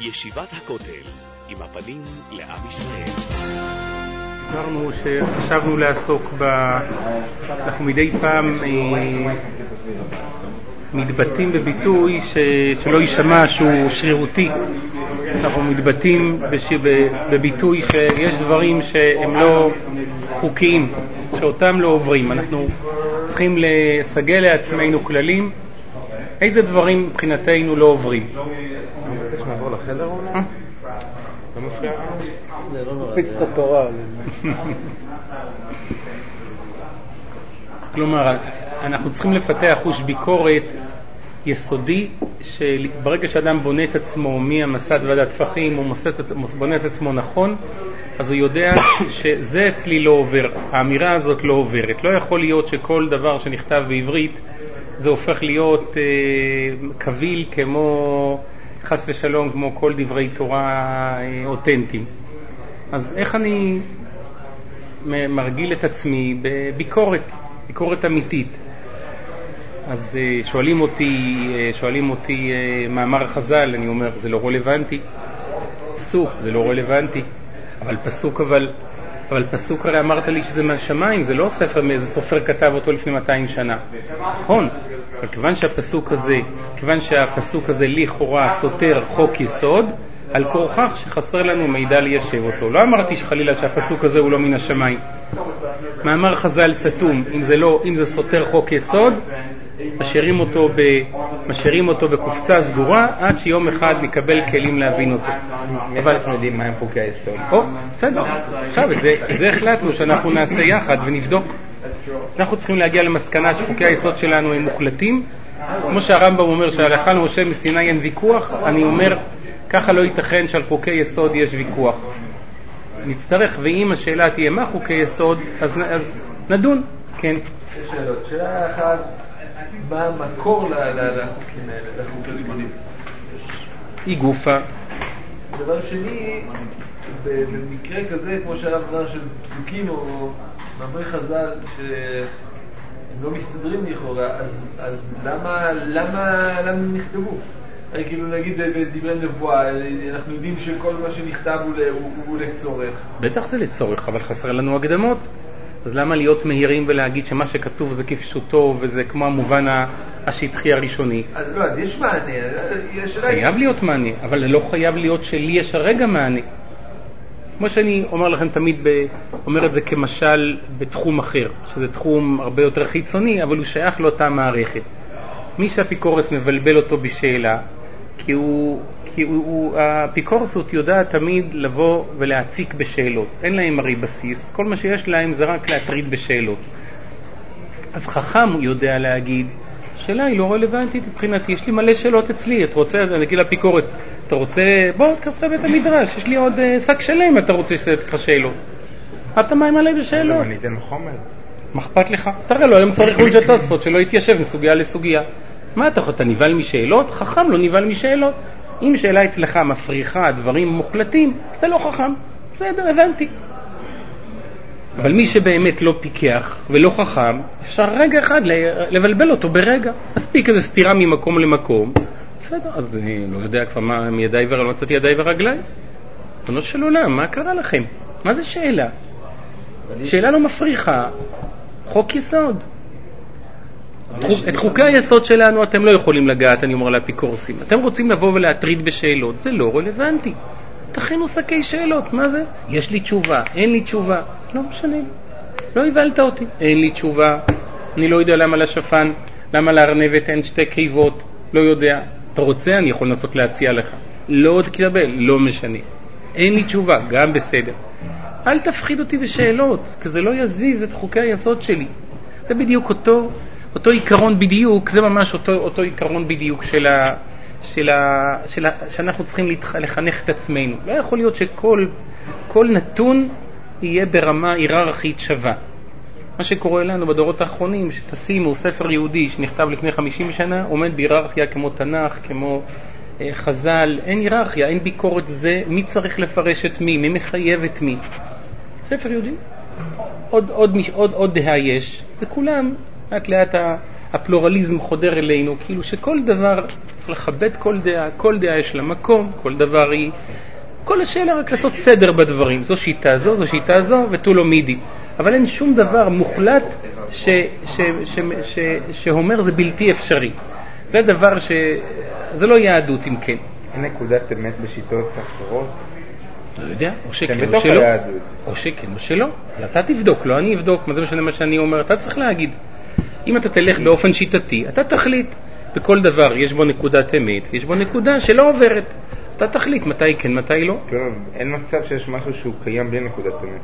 ישיבת הכותל, עם הפנים לעם ישראל. אמרנו שחשבנו לעסוק אנחנו מדי פעם מתבטאים בביטוי שלא יישמע שהוא שרירותי. אנחנו מתבטאים בביטוי שיש דברים שהם לא חוקיים, שאותם לא עוברים. אנחנו צריכים לסגל לעצמנו כללים איזה דברים מבחינתנו לא עוברים. נעבור לחדר אולי? לא מפריע? פיץ את התורה. כלומר, אנחנו צריכים לפתח חוש ביקורת יסודי, שברגע שאדם בונה את עצמו מהמסד ועד הטפחים, הוא בונה את עצמו נכון, אז הוא יודע שזה אצלי לא עובר, האמירה הזאת לא עוברת. לא יכול להיות שכל דבר שנכתב בעברית זה הופך להיות קביל כמו חס ושלום, כמו כל דברי תורה אותנטיים. אז איך אני מרגיל את עצמי בביקורת אמיתית? אז שואלים אותי מאמר חז"ל, אני אומר זה לא רלוונטי, פסוק זה לא רלוונטי, אבל פסוק הרי אמרת לי שזה מהשמיים, זה לא ספר מאיזה סופר כתב אותו לפני 200 שנה. נכון, אבל כיוון שהפסוק הזה לכאורה סותר חוק יסוד, על כורכך שחסר לנו מידע ליישב אותו. לא אמרתי שחלילה שהפסוק הזה הוא לא מן השמיים. מאמר חז"ל סתום, אם זה סותר חוק יסוד, משאירים אותו בקופסה סגורה עד שיום אחד נקבל כלים להבין אותו. אבל אנחנו יודעים מה הם חוקי היסוד. בסדר. עכשיו את זה החלטנו שאנחנו נעשה יחד ונבדוק. אנחנו צריכים להגיע למסקנה שחוקי היסוד שלנו הם מוחלטים. כמו שהרמב"ם אומר שהלכה למשה מסיני אין ויכוח, אני אומר ככה לא ייתכן שעל חוקי יסוד יש ויכוח. נצטרך, ואם השאלה תהיה מה חוקי יסוד, אז נדון. כן. שאלה אחת, מה המקור לחוקים האלה, לחוקי זמנים? היא גופה. דבר שני, במקרה כזה, כמו שהרב אמר של פסוקים או מאמרי חז"ל שהם לא מסתדרים לכאורה, אז למה נכתבו? כאילו נגיד בדברי נבואה, אנחנו יודעים שכל מה שנכתב הוא לצורך. בטח זה לצורך, אבל חסר לנו הקדמות. אז למה להיות מהירים ולהגיד שמה שכתוב זה כפשוטו וזה כמו המובן השטחי הראשוני? אז לא, אז יש מענה. חייב להיות מענה, אבל לא חייב להיות שלי יש הרגע מענה. כמו שאני אומר לכם תמיד, אומר את זה כמשל בתחום אחר, שזה תחום הרבה יותר חיצוני, אבל הוא שייך לאותה מערכת. מי שהאפיקורס מבלבל אותו בשאלה, כי האפיקורסות יודעת תמיד לבוא ולהציק בשאלות. אין להם הרי בסיס, כל מה שיש להם זה רק להטריד בשאלות. אז חכם יודע להגיד, שאלה היא לא רלוונטית מבחינתי, יש לי מלא שאלות אצלי, אתה רוצה, אני אגיד לאפיקורס, אתה רוצה, בוא תכסה בית המדרש, יש לי עוד שק שלם, אתה רוצה שתהיה לך שאלות. אתה מה עם עלי בשאלות? אני אתן חומר. מה אכפת לך? תראה לו, היום צריך ראש התוספות שלא יתיישב מסוגיה לסוגיה. מה אתה ניבל משאלות? חכם לא ניבל משאלות. אם שאלה אצלך מפריחה דברים מוחלטים, זה לא חכם. בסדר, הבנתי. אבל מי שבאמת לא פיקח ולא חכם, אפשר רגע אחד לבלבל אותו ברגע. מספיק איזו סתירה ממקום למקום. בסדר, אז אני לא יודע כבר מה מידי לא מצאתי ידי ורגלי. בנו של עולם, מה קרה לכם? מה זה שאלה? שאלה לא מפריחה. חוק יסוד. את חוקי היסוד שלנו אתם לא יכולים לגעת, אני אומר לאפיקורסים. אתם רוצים לבוא ולהטריד בשאלות, זה לא רלוונטי. תכינו שקי שאלות, מה זה? יש לי תשובה, אין לי תשובה. לא משנה לי. לא הבלת אותי. אין לי תשובה. אני לא יודע למה לשפן, למה לארנבת אין שתי קיבות. לא יודע. אתה רוצה? אני יכול לנסות להציע לך. לא עוד קבל, לא משנה. אין לי תשובה, גם בסדר. אל תפחיד אותי בשאלות, כי זה לא יזיז את חוקי היסוד שלי. זה בדיוק אותו עיקרון בדיוק, זה ממש אותו עיקרון בדיוק שאנחנו צריכים לחנך את עצמנו. לא יכול להיות שכל נתון יהיה ברמה היררכית שווה. מה שקורה לנו בדורות האחרונים, שתשימו ספר יהודי שנכתב לפני 50 שנה, עומד בהיררכיה כמו תנ"ך, כמו חז"ל, אין היררכיה, אין ביקורת זה, מי צריך לפרש את מי מחייב את מי. ספר יהודי, עוד דעה יש, וכולם, לאט לאט הפלורליזם חודר אלינו, כאילו שכל דבר צריך לכבד כל דעה יש לה מקום, כל דבר היא, כל השאלה רק לעשות סדר בדברים, זו שיטה זו ותו לא מידי, אבל אין שום דבר מוחלט שאומר זה בלתי אפשרי. זה דבר זה לא יהדות אם כן. אין נקודת אמת בשיטות אחרות? לא יודע, או שכן או שלא. או שכן או שלא. אתה תבדוק, לא אני אבדוק, מה זה משנה מה שאני אומר, אתה צריך להגיד. אם אתה תלך באופן שיטתי, אתה תחליט. בכל דבר יש בו נקודת אמת, יש בו נקודה שלא עוברת. אתה תחליט מתי כן, מתי לא. אין מצב שיש משהו שהוא קיים בלי נקודת אמת.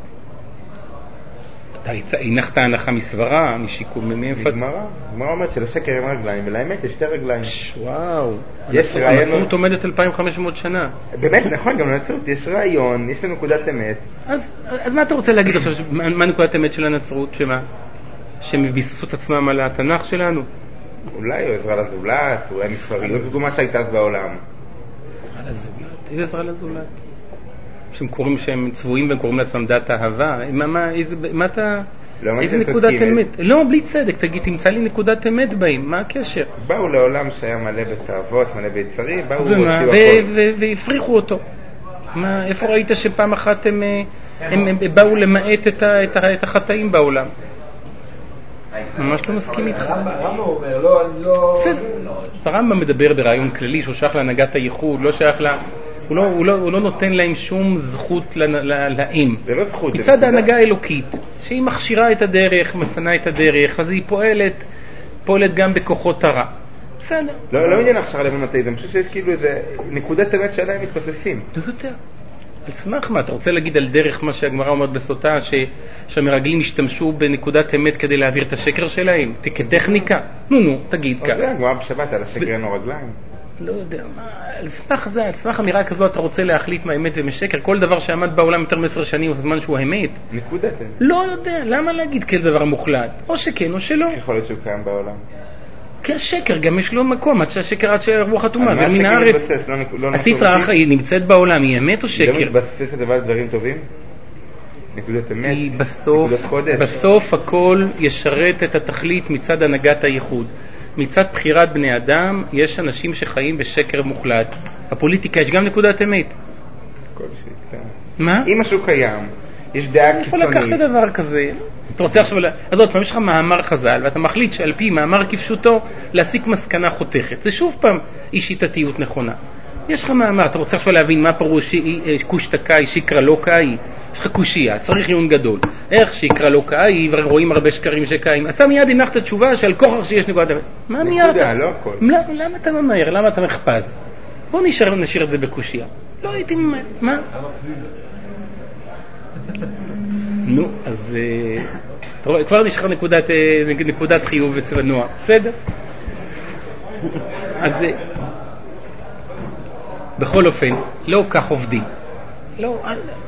אתה הנחת הנחה מסברה, משיקום, מאיפה? גמרא אומרת שלשקר אין רגליים, ולאמת יש שתי רגליים. וואו, הנצרות עומדת 2500 שנה. באמת, נכון, גם לנצרות יש רעיון, יש לנו נקודת אמת. אז מה אתה רוצה להגיד עכשיו, מה נקודת אמת של הנצרות? שמה? שהם ביססו את עצמם על התנ"ך שלנו? אולי עזרה לזולת, אולי מספריות, זו מה שהייתה אז בעולם. עזרה לזולת, איזה עזרה לזולת? שהם קוראים שהם צבועים והם קוראים לעצמם דת אהבה, מה אתה... איזה נקודת אמת? לא, בלי צדק, תגיד, תמצא לי נקודת אמת בהם, מה הקשר? באו לעולם שהיה מלא בתאוות, מלא ביצרים, באו והפריחו אותו. איפה ראית שפעם אחת הם באו למעט את החטאים בעולם? ממש לא מסכים איתך. הרמב"ם אומר, לא... הרמב"ם מדבר ברעיון כללי שהוא שייך להנהגת הייחוד, לא שייך לה... הוא לא נותן להם שום זכות להם. זה לא זכות. מצד ההנהגה האלוקית, שהיא מכשירה את הדרך, מפנה את הדרך, אז היא פועלת גם בכוחות הרע. בסדר. לא עניין הכשרה למונותאיזם, אני חושב שיש כאילו איזה נקודת אמת שעליהם מתבססים. יותר. על סמך מה? אתה רוצה להגיד על דרך מה שהגמרא אומרת בסוטה, שהמרגלים השתמשו בנקודת אמת כדי להעביר את השקר שלהם? כטכניקה? נו, תגיד כך. זה הגמרא בשבת על השקר אין לו רגליים. לא יודע, על סמך אמירה כזו אתה רוצה להחליט מה אמת ומשקר? כל דבר שעמד בעולם יותר מ10 שנים בזמן שהוא האמת? נקודת אמת. לא יודע, למה להגיד כל דבר מוחלט? או שכן או שלא. יכול להיות שהוא קיים בעולם. כי השקר גם יש לו מקום, עד שהשקר עד שהרוח חתומה, זה מן הארץ. הסטרה היא נמצאת בעולם, היא אמת או שקר? היא לא מתבססת אבל דברים טובים? נקודת אמת? בסוף הכל ישרת את התכלית מצד הנהגת הייחוד. מצד בחירת בני אדם יש אנשים שחיים בשקר מוחלט. הפוליטיקה יש גם נקודת אמת. מה? אם משהו קיים, יש דעה קיצונית. איפה לקחת דבר כזה? אתה רוצה עכשיו, אז עוד פעם יש לך מאמר חז"ל ואתה מחליט שעל פי מאמר כפשוטו להסיק מסקנה חותכת. זה שוב פעם אי שיטתיות נכונה. יש לך מאמר, אתה רוצה עכשיו להבין מה פירוש קושטקאי שיקרא לא קאי? יש לך קושייה, צריך עיון גדול. איך שיקרא לא קאי ורואים הרבה שקרים שקאים? אז אתה מיד הנחת תשובה שעל כוחך שיש נקודת אמת. מה מיד? נקודה, לא הכל. למה אתה ממהר? למה אתה מחפז? בוא נשאיר את זה בקושייה. לא הייתי ממהר. מה? נו, אז אתה רואה, כבר נשאר נקודת חיוב וצבנוע. בסדר? אז בכל אופן, לא כך עובדים. לא,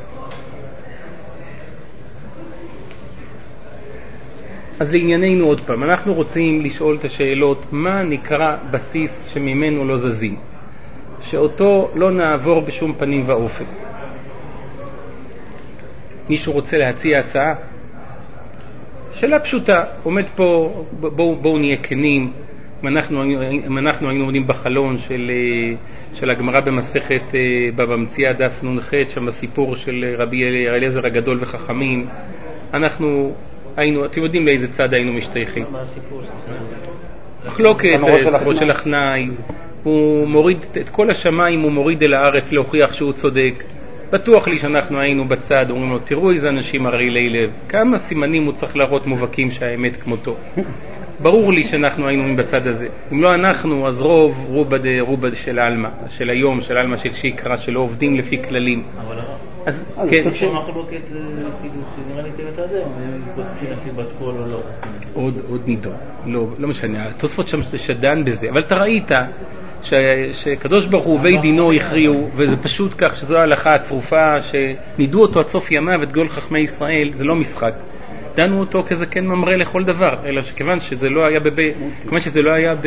אז לענייננו עוד פעם, אנחנו רוצים לשאול את השאלות, מה נקרא בסיס שממנו לא זזים, שאותו לא נעבור בשום פנים ואופן. מישהו רוצה להציע הצעה? שאלה פשוטה, עומד פה, בואו נהיה כנים, אם אנחנו היינו עומדים בחלון של הגמרא במסכת במציאה דף נ"ח, שם הסיפור של רבי אליעזר הגדול וחכמים, אנחנו היינו, אתם יודעים לאיזה צד היינו משתייכים. מה הסיפור? מחלוקת, ראש של החנאי, הוא מוריד את כל השמיים, הוא מוריד אל הארץ להוכיח שהוא צודק. בטוח לי שאנחנו היינו בצד, אומרים לו, תראו איזה אנשים הרעילי לב, כמה סימנים הוא צריך להראות מובהקים שהאמת כמותו. ברור לי שאנחנו היינו בצד הזה. אם לא אנחנו, אז רובד של אלמה, של היום, של אלמה של שיקרא, שלא עובדים לפי כללים. אבל אז כן. סוף של מחלוקת, נראה לי תמיד הזה, אם פוסקים לפי בת קול או לא. עוד נידון, לא משנה, תוספות שם שדן בזה, אבל אתה ראית שקדוש ברוך הוא ובית דינו הכריעו, וזה פשוט כך שזו ההלכה הצרופה שנידו אותו עד סוף ימיו את גול חכמי ישראל, זה לא משחק. דנו אותו כזקן ממרא לכל דבר, אלא שכיוון שזה לא היה כיוון שזה לא היה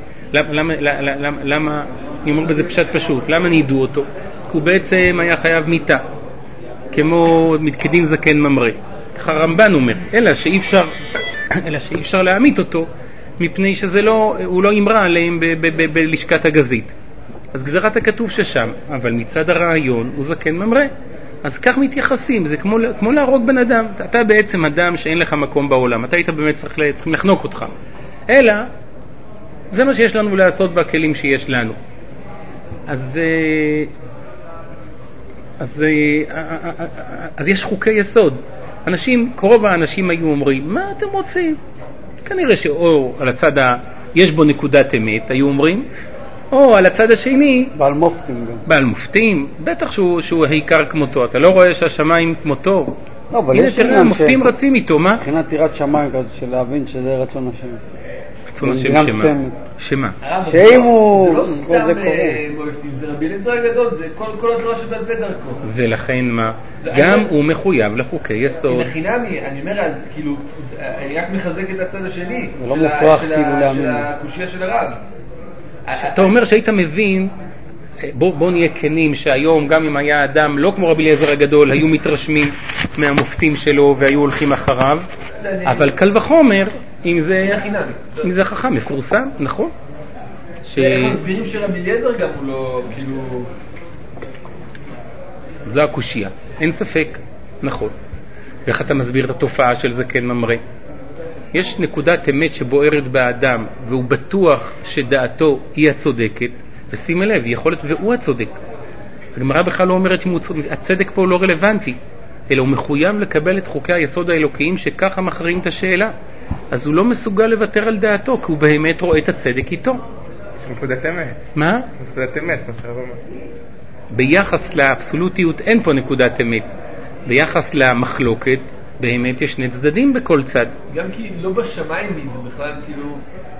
למה אני אומר בזה פשוט, למה נידו אותו? כי הוא בעצם היה חייב מיתה, כמו מתקדים זקן ממרא. ככה רמב"ן אומר, אלא שאי אפשר להעמית אותו, מפני שהוא לא אמרה עליהם בלשכת הגזית. אז גזרת הכתוב ששם, אבל מצד הרעיון הוא זקן ממרא. אז כך מתייחסים, זה כמו להרוג בן אדם. אתה בעצם אדם שאין לך מקום בעולם, אתה היית באמת צריכים לחנוק אותך. אלא, זה מה שיש לנו לעשות בכלים שיש לנו. אז יש חוקי יסוד. קרוב האנשים היו אומרים, מה אתם רוצים? כנראה שאו על הצד יש בו נקודת אמת, היו אומרים, או על הצד השני בעל מופתים גם. בעל מופתים, בטח שהוא העיקר כמותו. אתה לא רואה שהשמיים כמותו? לא, אבל הנה יש תראה, המופתים רצים איתו, מה? מבחינת טירת שמיים כזה של להבין שזה רצון השם. רצון השם שמה? שאם הוא... זה לא סתם מופתים, זה רבי אליעזר הגדול, זה כל התורה שבעל פה דרכו. ולכן מה? גם הוא מחויב לחוקי יסוד. לחינמי, אני אומר, כאילו, אני רק מחזק את הצד השני של הקושיה של הרב. אתה אומר שהיית מבין, בוא נהיה כנים, שהיום גם אם היה אדם לא כמו רבי אליעזר הגדול, היו מתרשמים מהמופתים שלו והיו הולכים אחריו, אבל קל וחומר אם זה חכם מפורסם, נכון? איך מסבירים שרבי אליעזר גם הוא לא, כאילו... זו הקושיה, אין ספק, נכון. ואיך אתה מסביר את התופעה של זקן ממרא? יש נקודת אמת שבוערת באדם והוא בטוח שדעתו היא הצודקת, ושימו לב, יכול להיות והוא הצודק. הגמרא בכלל לא אומרת שהצדק פה לא רלוונטי, אלא הוא מחויב לקבל את חוקי היסוד האלוקיים שככה מכריעים את השאלה. אז הוא לא מסוגל לוותר על דעתו, כי הוא באמת רואה את הצדק איתו. יש נקודת אמת. מה? נקודת אמת, מה שהרב אומר. ביחס לאבסולוטיות אין פה נקודת אמת. ביחס למחלוקת, באמת יש שני צדדים בכל צד. גם כי לא בשמיים זה בכלל כאילו...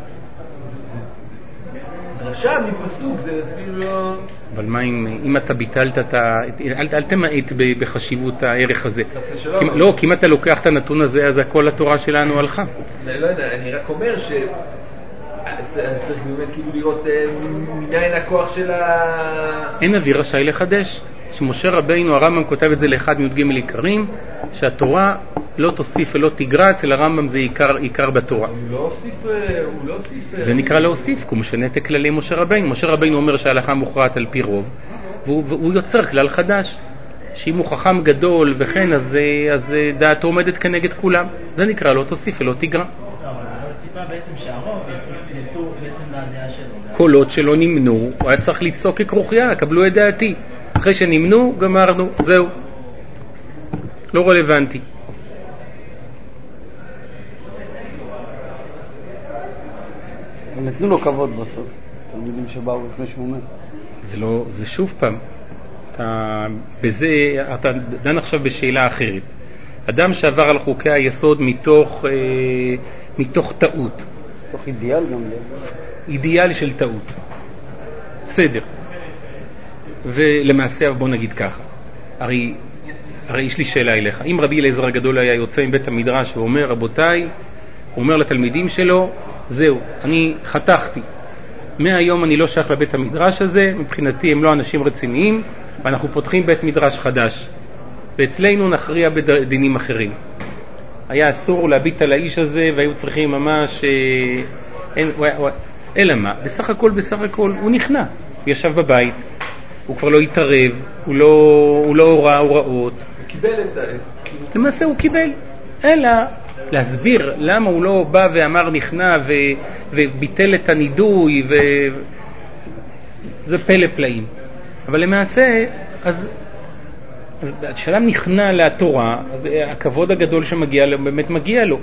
דרשה מפסוק, זה אפילו לא... אבל מה אם אתה ביטלת אל תמעט בחשיבות הערך הזה. לא, כי אם אתה לוקח את הנתון הזה, אז הכל התורה שלנו הלכה. לא יודע, אני רק אומר ש... צריך באמת כאילו לראות מניין הכוח של אין אבי רשאי לחדש. שמשה רבינו, הרמב"ם כותב את זה לאחד מי"ג עיקרים, שהתורה לא תוסיף ולא תגרע, אצל הרמב"ם זה עיקר בתורה. הוא לא הוסיף... זה נקרא להוסיף, כי הוא משנה את כללי משה רבינו. משה רבינו אומר שההלכה מוכרעת על פי רוב, והוא יוצר כלל חדש, שאם הוא חכם גדול וכן, אז דעתו עומדת כנגד כולם. זה נקרא לא תוסיף ולא תגרע. ציפה בעצם שהרוב ילכו בעצם לדעה שלו. קולות שלא נמנו, הוא היה צריך לצעוק ככרוכיה, קבלו את דעתי. אחרי שנמנו, גמרנו, זהו. לא רלוונטי. נתנו לו כבוד בסוף, תלמידים שבאו לפני שהוא מת. זה שוב פעם. אתה דן עכשיו בשאלה אחרת. אדם שעבר על חוקי היסוד מתוך טעות. מתוך אידיאל גם. אידיאל של טעות. בסדר. ולמעשה בוא נגיד ככה. הרי יש לי שאלה אליך. אם רבי אליעזר הגדול היה יוצא מבית המדרש ואומר, רבותיי, הוא אומר לתלמידים שלו, זהו, אני חתכתי. מהיום אני לא שייך לבית המדרש הזה, מבחינתי הם לא אנשים רציניים, ואנחנו פותחים בית מדרש חדש. ואצלנו נכריע בדינים אחרים. היה אסור להביט על האיש הזה, והיו צריכים ממש... אלא מה? בסך הכל, הוא נכנע. הוא ישב בבית, הוא כבר לא התערב, הוא לא הוראה הוראות. הוא קיבל את זה. למעשה הוא קיבל. אלא להסביר למה הוא לא בא ואמר נכנע וביטל את הנידוי, זה פלא פלאים. אבל למעשה, אז כשאדם נכנע לתורה, אז הכבוד הגדול שמגיע לו, באמת מגיע לו.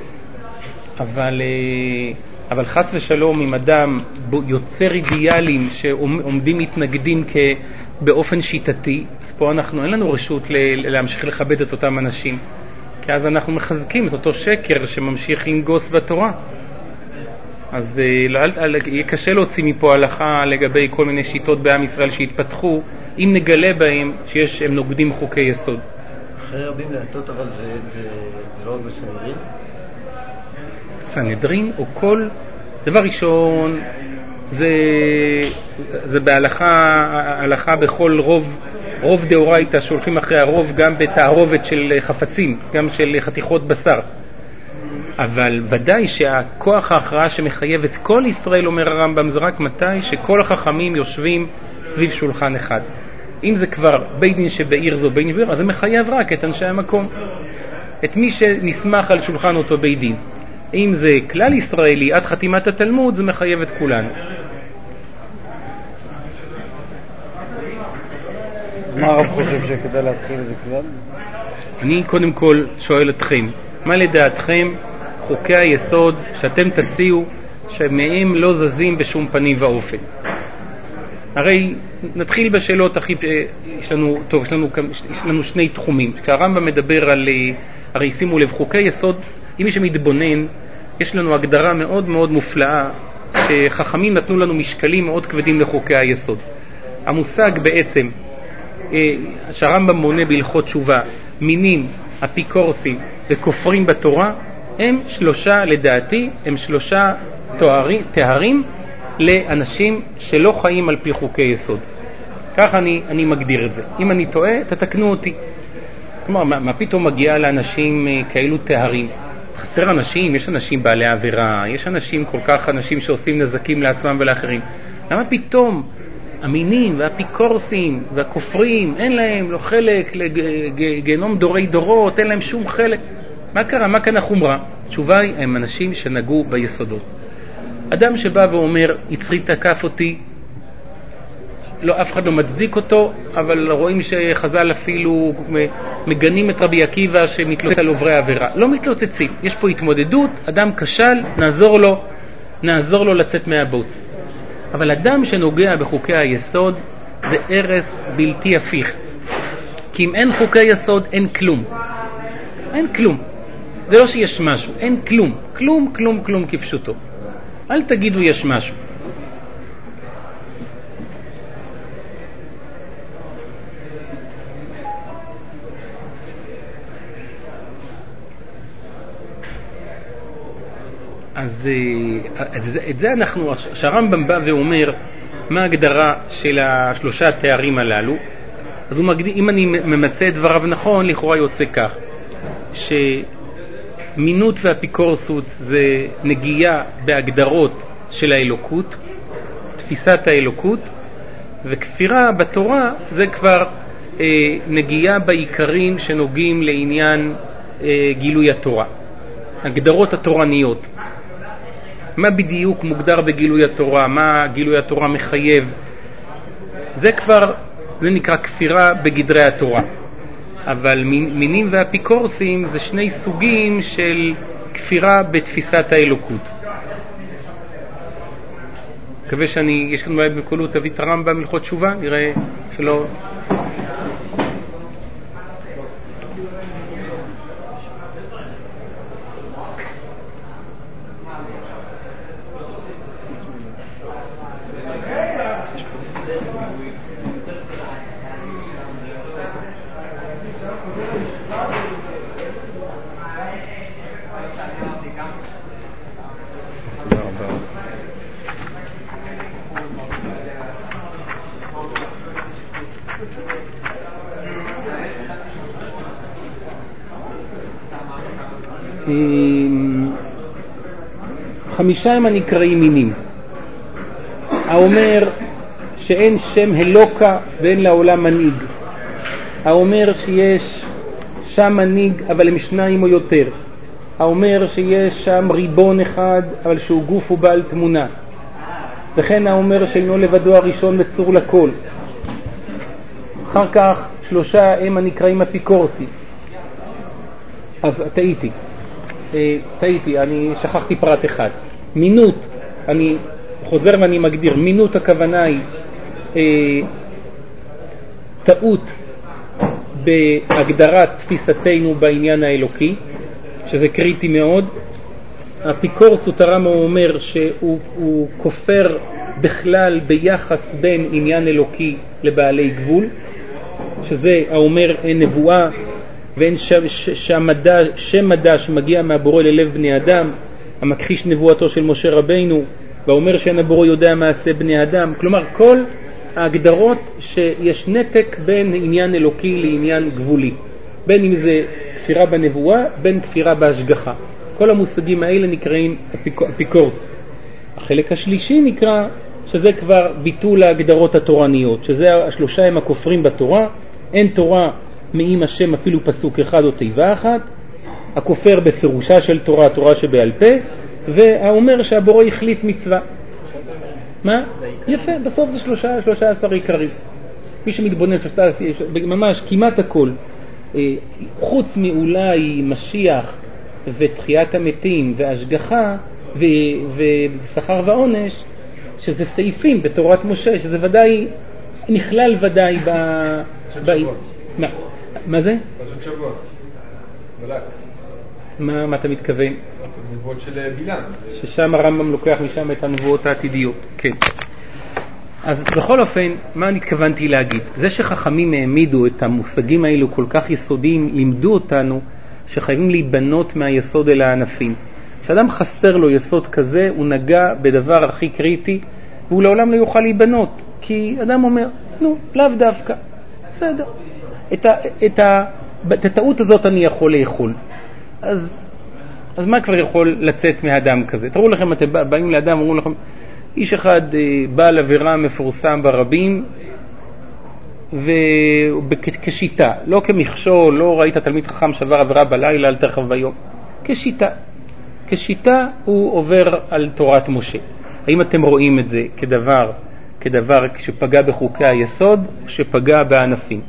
אבל חס ושלום אם אדם יוצר אידיאלים שעומדים מתנגדים באופן שיטתי, אז פה אין לנו רשות להמשיך לכבד את אותם אנשים, כי אז אנחנו מחזקים את אותו שקר שממשיך לנגוס בתורה. אז יהיה קשה להוציא מפה הלכה לגבי כל מיני שיטות בעם ישראל שהתפתחו, אם נגלה בהם שהם נוגדים חוקי יסוד. אחרי רבים להטות, אבל זה לא רק בסנהדרין? סנהדרין או כל דבר ראשון זה בהלכה בכל רוב דאורייתא שהולכים אחרי הרוב, גם בתערובת של חפצים, גם של חתיכות בשר. אבל ודאי שהכוח ההכרעה שמחייב את כל ישראל, אומר הרמב"ם, זה רק מתי שכל החכמים יושבים סביב שולחן אחד. אם זה כבר בית דין שבעיר זו בית דין, אז זה מחייב רק את אנשי המקום, את מי שנסמך על שולחן אותו בית דין. אם זה כלל ישראלי עד חתימת התלמוד, זה מחייב את כולנו. מה הרב חושב שכדאי להתחיל את זה כלל? אני קודם כל שואל אתכם, מה לדעתכם חוקי היסוד שאתם תציעו שמהם לא זזים בשום פנים ואופן? הרי נתחיל בשאלות הכי... יש לנו שני תחומים. כשהרמב"ם מדבר על... הרי שימו לב, חוקי יסוד, אם מי שמתבונן, יש לנו הגדרה מאוד מאוד מופלאה, שחכמים נתנו לנו משקלים מאוד כבדים לחוקי היסוד. המושג בעצם, שהרמב"ם מונה בהלכות תשובה, מינים, אפיקורסים וכופרים בתורה, הם שלושה, לדעתי, הם שלושה תארים לאנשים שלא חיים על פי חוקי יסוד. ככה אני מגדיר את זה. אם אני טועה, תתקנו אותי. כלומר, מה פתאום מגיע לאנשים כאלו תארים? חסר אנשים, יש אנשים בעלי עבירה, יש אנשים כל כך אנשים שעושים נזקים לעצמם ולאחרים. למה פתאום המינים והאפיקורסים והכופרים, אין להם לא חלק לגיהנום דורי דורות, אין להם שום חלק? מה קרה? מה כאן החומרה? התשובה היא, הם אנשים שנגעו ביסודות. אדם שבא ואומר, יצרי תקף אותי, לא, אף אחד לא מצדיק אותו, אבל רואים שחז"ל אפילו מגנים את רבי עקיבא שמתלוצץ על עוברי העבירה. לא מתלוצצים, יש פה התמודדות, אדם כשל, נעזור לו לצאת מהבוץ. אבל אדם שנוגע בחוקי היסוד זה ערש בלתי הפיך. כי אם אין חוקי יסוד, אין כלום. אין כלום. זה לא שיש משהו, אין כלום. כלום, כלום, כלום כפשוטו. אל תגידו יש משהו. אז את זה אנחנו, שהרמב"ם בא ואומר מה ההגדרה של השלושה תארים הללו, אז הוא מגדיר, אם אני ממצא את דבריו נכון, לכאורה יוצא כך, שמינות ואפיקורסות זה נגיעה בהגדרות של האלוקות, תפיסת האלוקות, וכפירה בתורה זה כבר נגיעה בעיקרים שנוגעים לעניין גילוי התורה, הגדרות התורניות. מה בדיוק מוגדר בגילוי התורה, מה גילוי התורה מחייב, זה נקרא כפירה בגדרי התורה. אבל מינים ואפיקורסים זה שני סוגים של כפירה בתפיסת האלוקות. מקווה יש לנו בקולות תביא את הרמב"ם הלכות תשובה, נראה שלא... חמישה הם הנקראים מינים. האומר שאין שם אלוקה ואין לעולם מנהיג. האומר שיש שם מנהיג אבל הם שניים או יותר. האומר שיש שם ריבון אחד אבל שהוא גוף ובעל תמונה. וכן האומר שאינו לבדו הראשון בצור לכל. אחר כך שלושה הם הנקראים אפיקורסים. אז טעיתי, אני שכחתי פרט אחד. מינות, אני חוזר ואני מגדיר, מינות הכוונה היא טעות בהגדרת תפיסתנו בעניין האלוקי, שזה קריטי מאוד. האפיקורסות הרמב"ם אומר שהוא כופר בכלל ביחס בין עניין אלוקי לבעלי גבול, שזה האומר אין נבואה ואין שם מדע שמגיע מהבורא ללב בני אדם, המכחיש נבואתו של משה רבינו, ואומר שאין הבורא יודע מעשה בני אדם. כלומר כל ההגדרות שיש נתק בין עניין אלוקי לעניין גבולי, בין אם זה כפירה בנבואה בין כפירה בהשגחה. כל המושגים האלה נקראים אפיקורס. החלק השלישי נקרא, שזה כבר ביטול ההגדרות התורניות, שזה השלושה הם הכופרים בתורה, אין תורה מעם השם אפילו פסוק אחד או תיבה אחת, הכופר בפירושה של תורה, תורה שבעל פה, והאומר שהבורא החליף מצווה. מה? יפה, בסוף זה 13 עיקרים. מי שמתבונן, ממש כמעט הכל, חוץ מאולי משיח ותחיית המתים והשגחה ושכר ועונש, שזה סעיפים בתורת משה, שזה ודאי נכלל ודאי מה זה? פרשת שבוע. מלאק. מה אתה מתכוון? הנבואות של בלעם. ששם הרמב"ם לוקח משם את הנבואות העתידיות. כן. אז בכל אופן, מה אני התכוונתי להגיד? זה שחכמים העמידו את המושגים האלו כל כך יסודיים, לימדו אותנו שחייבים להיבנות מהיסוד אל הענפים. כשאדם חסר לו יסוד כזה, הוא נגע בדבר הכי קריטי, והוא לעולם לא יוכל להיבנות. כי אדם אומר, לאו דווקא. בסדר. את הטעות הזאת אני יכול לאכול. אז מה כבר יכול לצאת מהאדם כזה? תראו לכם, אתם באים לאדם, אומרים לכם, איש אחד בעל עבירה מפורסם ברבים, וכשיטה, לא כמכשול, לא ראית תלמיד חכם שעבר עבירה בלילה, אל תרחב ביום. כשיטה הוא עובר על תורת משה. האם אתם רואים את זה כדבר שפגע בחוקי היסוד, או שפגע בענפים?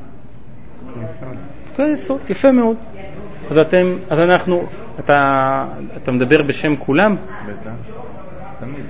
יפה מאוד. אז אנחנו, אתה מדבר בשם כולם? תמיד.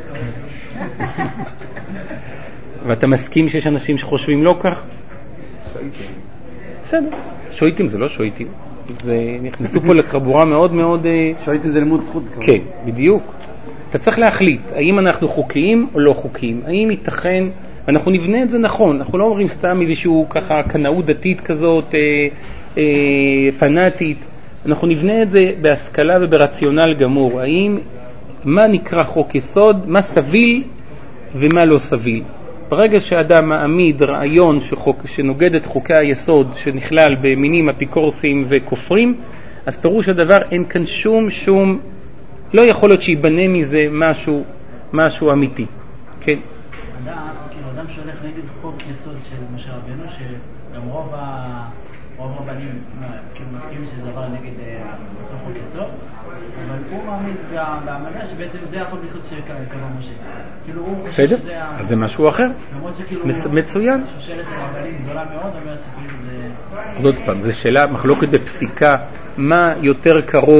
ואתה מסכים שיש אנשים שחושבים לא כך? שויטים. בסדר. שויטים זה לא שויטים. נכנסו פה לחבורה מאוד מאוד... שויטים זה לימוד זכות. כן, בדיוק. אתה צריך להחליט, האם אנחנו חוקיים או לא חוקיים. האם ייתכן, אנחנו נבנה את זה נכון. אנחנו לא אומרים סתם איזשהו ככה קנאות דתית כזאת, פנאטית. אנחנו נבנה את זה בהשכלה וברציונל גמור. מה נקרא חוק יסוד, מה סביל ומה לא סביל. ברגע שאדם מעמיד רעיון שנוגד את חוקי היסוד שנכלל במינים אפיקורסיים וכופרים, אז פירוש הדבר אין כאן שום לא יכול להיות שיבנה מזה משהו אמיתי. כן. אדם שהולך נגד חוק יסוד של משה רבנו, שגם רוב הרבנים מסכימים שזה דבר נגד אותו חוק יסוד, אבל הוא מעמיד באמנה שבעצם זה החוק יסוד שקבע משה. בסדר, אז זה משהו אחר. מצוין. שושלת של הרבנים גדולה מאוד, אומרת שכאילו זה... עוד פעם, זו שאלה, מחלוקת בפסיקה, מה יותר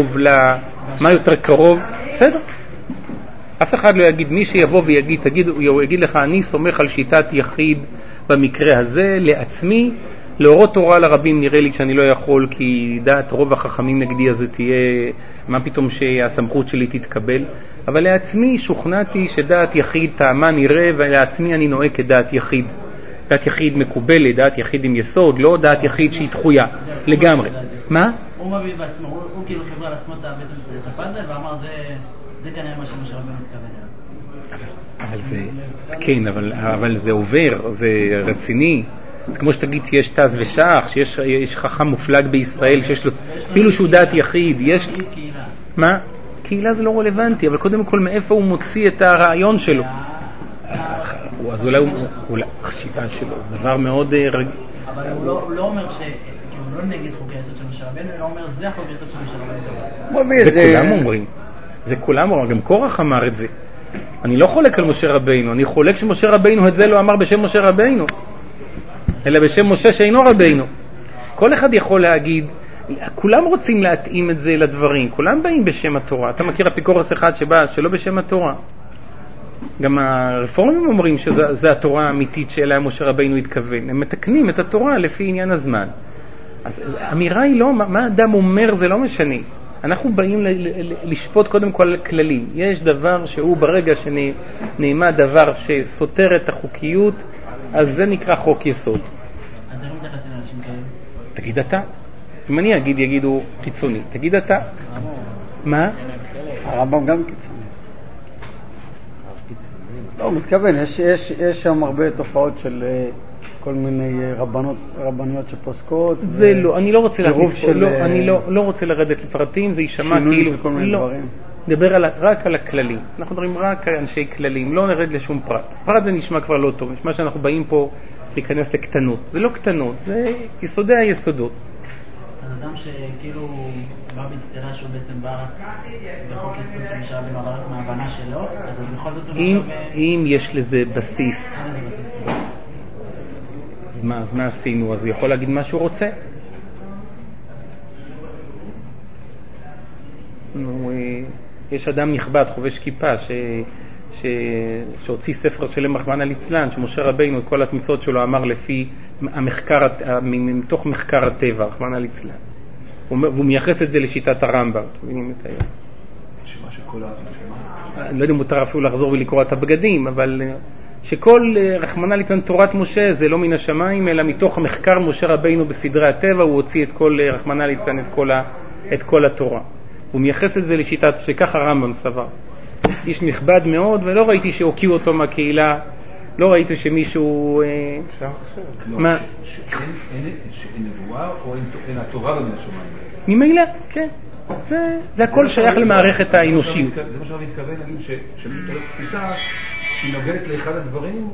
קרוב, בסדר. אף אחד לא יגיד, מי שיבוא ויגיד, הוא יגיד לך, אני סומך על שיטת יחיד במקרה הזה, לעצמי, להורות תורה לרבים נראה לי שאני לא יכול, כי דעת רוב החכמים נגדי הזה תהיה, מה פתאום שהסמכות שלי תתקבל, אבל לעצמי שוכנעתי שדעת יחיד טעמה נראה, ולעצמי אני נוהג כדעת יחיד. דעת יחיד מקובלת, דעת יחיד עם יסוד, לא דעת יחיד שהיא דחויה, לגמרי. מה? הוא מביא בעצמו, הוא כאילו חברה לעצמו את הפאזל, ואמר זה כנראה מה שמשה רבנו מתכוון. אבל זה, כן, אבל זה עובר, זה רציני. כמו שתגיד שיש תז ושח, שיש חכם מופלג בישראל, שיש לו, אפילו שהוא דעת יחיד, יש... מה? קהילה זה לא רלוונטי, אבל קודם כל מאיפה הוא מוציא את הרעיון שלו? אז אולי החשיבה שלו, זה דבר מאוד רגיל. אבל הוא לא אומר שהוא לא נגד חוקי היסוד של משה רבנו, הוא אומר זה החוקי היסוד של משה רבנו. זה כולם אומרים. זה כולם אומרים, גם קורח אמר את זה. אני לא חולק על משה רבנו, אני חולק שמשה רבנו את זה לא אמר בשם משה רבנו, אלא בשם משה שאינו רבנו. כל אחד יכול להגיד, כולם רוצים להתאים את זה לדברים, כולם באים בשם התורה. אתה מכיר אפיקורס אחד שבא שלא בשם התורה? גם הרפורמים אומרים שזה התורה האמיתית שאליה משה רבנו התכוון. הם מתקנים את התורה לפי עניין הזמן. אז האמירה היא לא, מה אדם אומר זה לא משנה. אנחנו באים לשפוט קודם כל כללים. יש דבר שהוא ברגע שנעמד דבר שסותר את החוקיות, אז זה נקרא חוק יסוד. אתה לא מתייחס לאנשים כאלה? תגיד אתה. אם אני אגיד, יגידו קיצוני. תגיד אתה. מה? הרמב"ם גם קיצוני. לא, מתכוון, יש שם הרבה תופעות של כל מיני רבניות שפוסקות. זה לא, אני לא רוצה להכניס, אני לא רוצה לרדת לפרטים, זה יישמע כאילו, של כל מיני דברים. נדבר רק על הכללים, אנחנו מדברים רק על אנשי כללים, לא נרד לשום פרט. פרט זה נשמע כבר לא טוב, נשמע שאנחנו באים פה להיכנס לקטנות, זה לא קטנות, זה יסודי היסודות. אז אדם שכאילו בא באצטלה שהוא בעצם בא בחוק יסוד שנשאר במעברת מההבנה שלו, אז בכל זאת הוא נחשב... אם יש לזה בסיס, אז מה עשינו? אז הוא יכול להגיד מה שהוא רוצה? יש אדם נכבד, חובש כיפה, שהוציא ספר שלם רחמנא ליצלן, שמשה רבינו את כל התמצות שלו אמר לפי המחקר, מתוך מחקר הטבע, רחמנא ליצלן. והוא מייחס את זה לשיטת הרמב"ם. מבינים את היום? שמה שכל האדם אני לא יודע אם מותר אפילו לחזור ולקרוא את הבגדים, אבל שכל רחמנא ליצלן תורת משה זה לא מן השמיים, אלא מתוך המחקר משה רבינו בסדרי הטבע, הוא הוציא את כל רחמנא ליצלן את כל התורה. הוא מייחס את זה לשיטת שככה הרמב"ם סבר. איש נכבד מאוד, ולא ראיתי שהוקיעו אותו מהקהילה, לא ראיתי שמישהו... מה? שאין נבואה או אין התורה מן השמיים? ממילא, כן. זה הכל שייך למערכת האנושיות. זה מה שאני מתכוון להגיד, שפשוט תפיסה שהיא נוגעת לאחד הדברים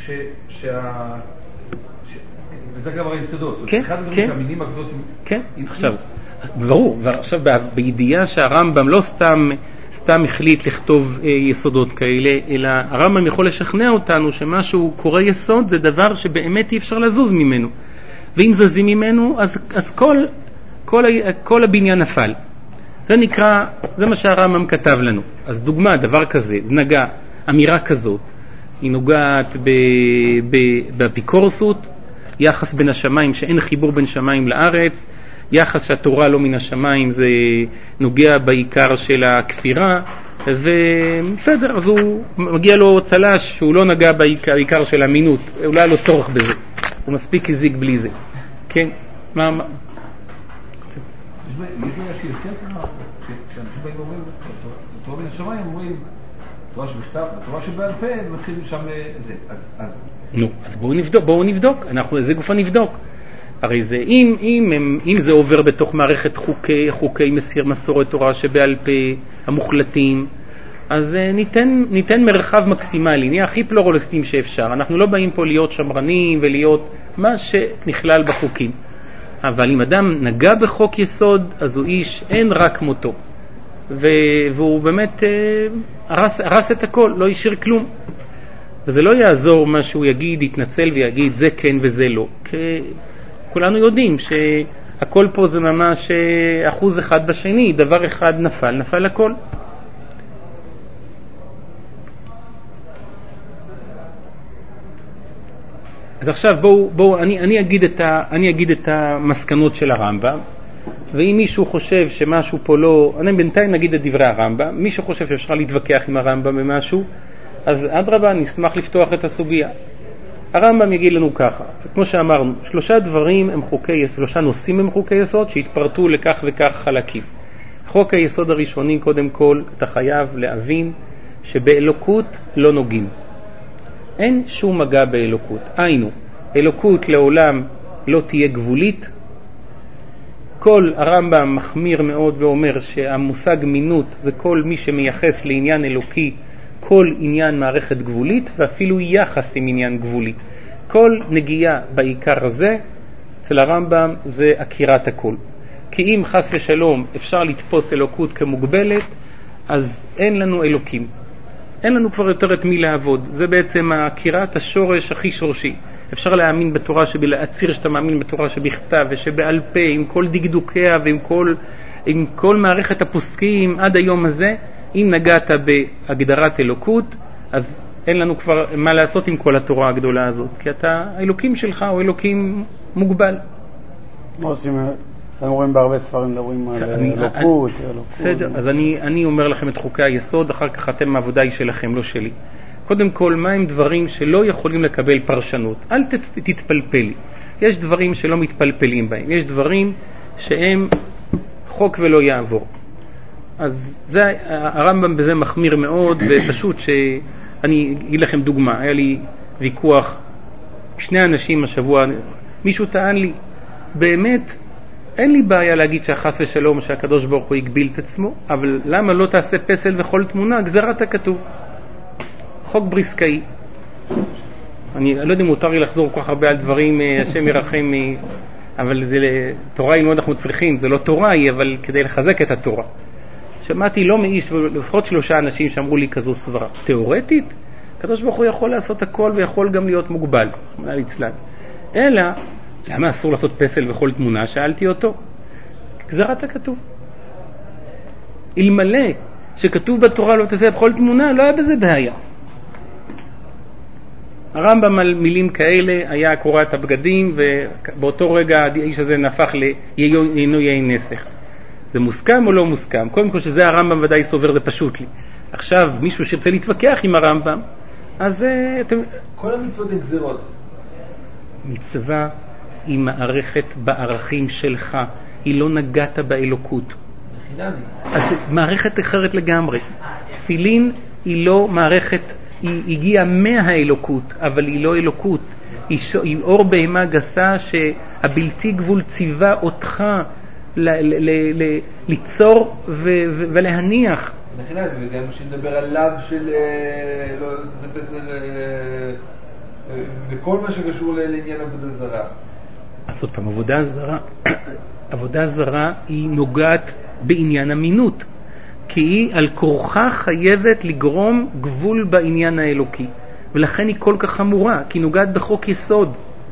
וזה גם היסודות. כן, אחד הדברים כן. שהמינים הגדולות... כן, עכשיו, ברור, ועכשיו בידיעה שהרמב"ם לא סתם החליט לכתוב יסודות כאלה, אלא הרמב"ם יכול לשכנע אותנו שמשהו קורא יסוד זה דבר שבאמת אי אפשר לזוז ממנו, ואם זזים ממנו אז כל הבניין נפל. זה נקרא, זה מה שהרמב"ם כתב לנו. אז דוגמה, דבר כזה, נגע, אמירה כזאת, היא נוגעת באפיקורסות, יחס בין השמיים, שאין חיבור בין שמיים לארץ, יחס שהתורה לא מן השמיים, זה נוגע בעיקר של הכפירה, ובסדר, אז הוא מגיע לו צלש שהוא לא נגע בעיקר של המינות, אולי לא צורך בזה, הוא מספיק הזיק בלי זה. כן? מה? יש בעיה שהיא יותר כמה, כשאנשים באים ואומרים, תורה מן השמיים, אומרים, תורה שבכתב, תורה שבעל פה, מתחילים שם זה. נו, אז בואו נבדוק, זה גופה נבדוק. הרי זה, אם זה עובר בתוך מערכת חוקי מסורת תורה שבעל פה המוחלטים, אז ניתן מרחב מקסימלי, נהיה הכי פלורליסטים שאפשר. אנחנו לא באים פה להיות שמרנים ולהיות מה שנכלל בחוקים. אבל אם אדם נגע בחוק יסוד, אז הוא איש אין רק מותו. והוא באמת הרס את הכל, לא ישאיר כלום. וזה לא יעזור מה שהוא יגיד, יתנצל ויגיד זה כן וזה לא. כי כולנו יודעים שהכל פה זה ממש אחוז אחד בשני, דבר אחד נפל הכל. אז עכשיו בואו אני אגיד את המסקנות של הרמב"ם, ואם מישהו חושב שמשהו פה לא, אני בינתיים נגיד את דברי הרמב"ם, מישהו חושב שאפשר להתווכח עם הרמב"ם במשהו, אז אדרבה, נשמח לפתוח את הסוגיה. הרמב"ם יגיד לנו ככה, כמו שאמרנו, שלושה נושאים הם חוקי יסוד שהתפרטו לכך וכך חלקים. חוק היסוד הראשוני, קודם כל, אתה חייב להבין שבאלוקות לא נוגעים. אין שום מגע באלוקות. היינו, אלוקות לעולם לא תהיה גבולית. כל הרמב"ם מחמיר מאוד ואומר שהמושג מינות זה כל מי שמייחס לעניין אלוקי כל עניין מערכת גבולית, ואפילו יחס עם עניין גבולי. כל נגיעה בעיקר הזה אצל הרמב"ם זה עקירת הכל. כי אם חס ושלום אפשר לתפוס אלוקות כמוגבלת, אז אין לנו אלוקים, אין לנו כבר יותר את מי לעבוד. זה בעצם עקירת השורש הכי שורשי. אפשר להאמין בתורה שבלהציר שאתה מאמין בתורה שבכתב ושבעל פה, עם כל דקדוקיה ועם כל מערכת הפוסקים עד היום הזה. אם נגעת בהגדרת אלוקות, אז אין לנו כבר מה לעשות עם כל התורה הגדולה הזאת, כי האלוקים שלך הוא אלוקים מוגבל. מה עושים? אתם רואים בהרבה ספרים מדברים על אלוקות. בסדר, אז אני אומר לכם את חוקי היסוד, אחר כך אתם העבודה היא שלכם, לא שלי. קודם כל, מה הם דברים שלא יכולים לקבל פרשנות? אל תתפלפלי. יש דברים שלא מתפלפלים בהם, יש דברים שהם חוק ולא יעבור. אז הרמב"ם בזה מחמיר מאוד, ופשוט שאני אגיד לכם דוגמה, היה לי ויכוח שני אנשים השבוע, מישהו טען לי, באמת, אין לי בעיה להגיד שהחס ושלום שהקדוש ברוך הוא הגביל את עצמו, אבל למה לא תעשה פסל וכל תמונה? גזרת הכתוב. חוק בריסקאי. אני לא יודע אם מותר לי לחזור כל כך הרבה על דברים, השם ירחם, אבל זה תורה אם אנחנו צריכים, זה לא תורה היא, אבל כדי לחזק את התורה. שמעתי לא מאיש, לפחות 3 אנשים שאמרו לי כזו סברה. תיאורטית, הקדוש ברוך הוא יכול לעשות הכל ויכול גם להיות מוגבל. אלא, למה אסור לעשות פסל וכל תמונה? שאלתי אותו. גזרת הכתוב. אלמלא שכתוב בתורה לא תעשה בכל תמונה, לא היה בזה בעיה. הרמב"ם על מילים כאלה היה קורא את הבגדים, ובאותו רגע האיש הזה נהפך לעינוי נסך. זה מוסכם או לא מוסכם? קודם כל שזה הרמב"ם ודאי סובר, זה פשוט לי. עכשיו מישהו שרצה להתווכח עם הרמב"ם, אז כל המצוות הן גזירות. מצווה היא מערכת בערכים שלך, היא לא נגעת באלוקות. אז מערכת אחרת לגמרי. תפילין היא לא מערכת, היא הגיעה מהאלוקות, אבל היא לא אלוקות. היא אור בהמה גסה שהבלתי גבול ציווה אותך ליצור ולהניח. נכנס, וגם שנדבר על לב של זה פסל וכל מה שקשור לעניין עבודה זרה. אז עוד פעם, עבודה זרה היא נוגעת בעניין אמינות, כי היא על כורחה חייבת לגרום גבול בעניין האלוקי, ולכן היא כל כך חמורה, כי היא נוגעת בחוק יסוד.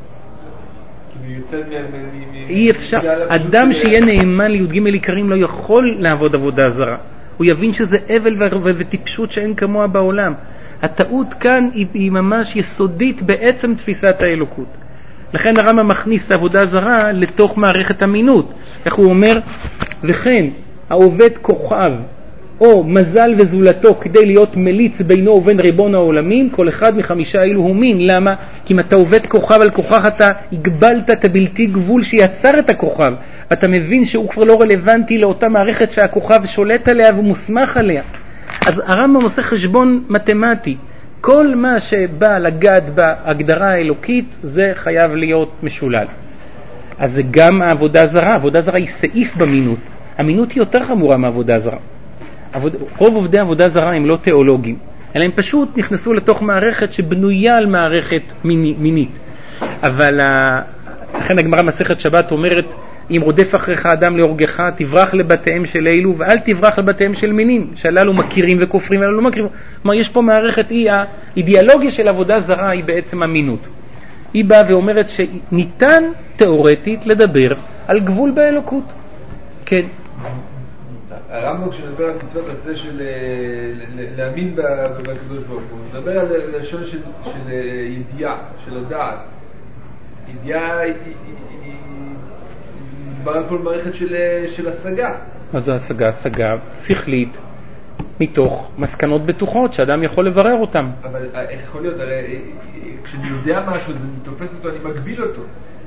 אי אפשר, אדם שיהיה נאמן לי"ג עיקרים לא יכול לעבוד עבודה זרה. הוא יבין שזה אבל וטיפשות שאין כמוה בעולם. הטעות כאן היא ממש יסודית בעצם תפיסת האלוקות. לכן הרמב"ם מכניס את העבודה זרה לתוך מערכת אמינות. איך הוא אומר? וכן העובד כוכב או מזל וזולתו כדי להיות מליץ בינו ובין ריבון העולמים, כל אחד מ5 אלו הוא מין. למה? כי אם אתה עובד כוכב על כוכב, אתה הגבלת את הבלתי גבול שיצר את הכוכב. אתה מבין שהוא כבר לא רלוונטי לאותה מערכת שהכוכב שולט עליה ומוסמך עליה. אז הרמב"ם עושה חשבון מתמטי. כל מה שבא לגעת בהגדרה האלוקית, זה חייב להיות משולל. אז זה גם העבודה זרה. העבודה זרה היא סעיף במינות. המינות היא יותר חמורה מהעבודה זרה. רוב עובדי עבודה זרה הם לא תיאולוגים, אלא הם פשוט נכנסו לתוך מערכת שבנויה על מערכת מינית. אבל לכן הגמרא מסכת שבת אומרת, אם רודף אחריך אדם להורגך, תברח לבתיהם של אלו ואל תברח לבתיהם של מינים, שהללו מכירים וכופרים והללו לא מכירים. כלומר יש פה מערכת, האידיאולוגיה של עבודה זרה היא בעצם אמינות. היא באה ואומרת שניתן תיאורטית לדבר על גבול באלוקות. כן. הרמב"ם כשנדבר על מצוות הזה של להאמין בקדוש ברוך הוא, נדבר על לשון של ידיעה, של הדעת. ידיעה היא מדבר על כל מערכת של השגה. אז זו השגה? השגה שכלית מתוך מסקנות בטוחות שאדם יכול לברר אותם. אבל איך יכול להיות? הרי כשאני יודע משהו, זה מתופס אותו, אני מגביל אותו.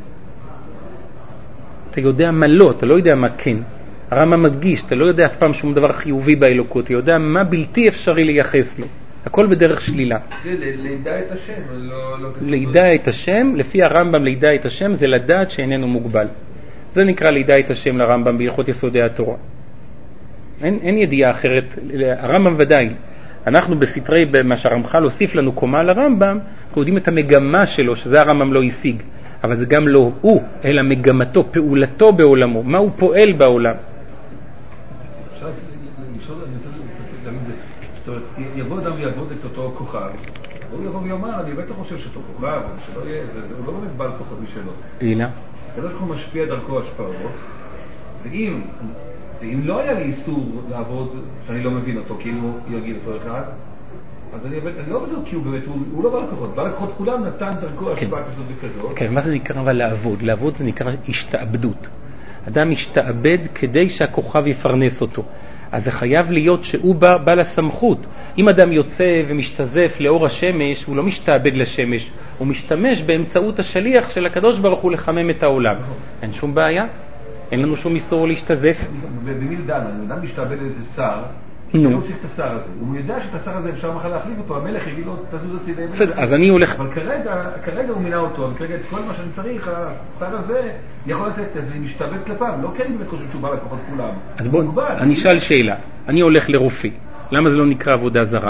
אתה יודע מה לא, אתה לא יודע מה כן. הרמב"ם מדגיש, אתה לא יודע אף פעם שום דבר חיובי באלוקות, אתה יודע מה בלתי אפשרי לייחס לו. הכל בדרך שלילה. זה לידע את השם. לידע את השם, לפי הרמב"ם לידע את השם זה לדעת שאיננו מוגבל. זה נקרא לידע את השם לרמב"ם בהלכות יסודי התורה. אין ידיעה אחרת, הרמב"ם ודאי. אנחנו בספרי, במה שהרמח"ל הוסיף לנו קומה לרמב"ם, אנחנו יודעים את המגמה שלו, שזה הרמב"ם לא השיג. אבל זה גם לא הוא, אלא מגמתו, פעולתו בעולמו, מה הוא פועל בעולם. עכשיו, לשאול, אני רוצה להגיד, זאת אומרת, יבוא אדם ויעבוד את אותו כוכב, הוא יבוא ויאמר, אני בטח חושב שאותו כוכב, שלא יהיה, הוא לא באמת בעל כוכב משלו. הנה. כדוש ברוך הוא משפיע דרכו השפעות, ואם לא היה לי איסור לעבוד, שאני לא מבין אותו, כי אם הוא יגיד אותו אחד, אז אני לא בטוח, כי הוא לא בעל כוחות. בעל כוחות כולם נתן דרכו השפעה כזאת וכזאת. כן, מה זה נקרא אבל לעבוד? לעבוד זה נקרא השתעבדות. אדם משתעבד כדי שהכוכב יפרנס אותו. אז זה חייב להיות שהוא בא לסמכות. אם אדם יוצא ומשתזף לאור השמש, הוא לא משתעבד לשמש, הוא משתמש באמצעות השליח של הקדוש ברוך הוא לחמם את העולם. אין שום בעיה, אין לנו שום איסור להשתזף. במילדן, אדם משתעבד איזה שר, הוא לא צריך את השר הזה. הוא יודע שאת השר הזה אפשר מחר להחליף אותו, המלך יגיד לו, תזוז הצידה. בסדר, אז אני הולך... אבל כרגע הוא מינה אותו, וכרגע את כל מה שאני צריך, השר הזה יכול לתת, אז אני משתבט כלפיו, לא כן באמת חושב שהוא בא לקוחות כולם. אז בואו, אני אשאל שאלה. אני הולך לרופא. למה זה לא נקרא עבודה זרה?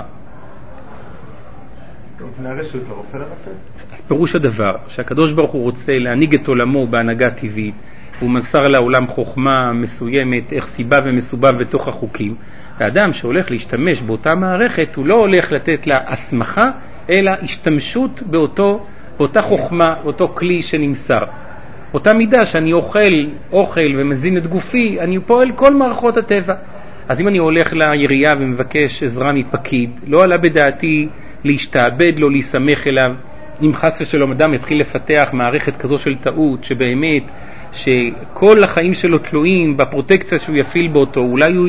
מהרשות לרופא לרופא. אז פירוש הדבר, שהקדוש ברוך הוא רוצה להנהיג את עולמו בהנהגה טבעית, הוא מסר לעולם חוכמה מסוימת, איך סיבה ומסובב בתוך החוקים. האדם שהולך להשתמש באותה מערכת, הוא לא הולך לתת לה הסמכה, אלא השתמשות באותה חוכמה, באותו כלי שנמסר. אותה מידה שאני אוכל ומזין את גופי, אני פועל כל מערכות הטבע. אז אם אני הולך לעירייה ומבקש עזרה מפקיד, לא עלה בדעתי להשתעבד לו, להיסמך אליו. אם חס ושלום אדם יתחיל לפתח מערכת כזו של טעות, שבאמת שכל החיים שלו תלויים בפרוטקציה שהוא יפעיל באותו, אולי הוא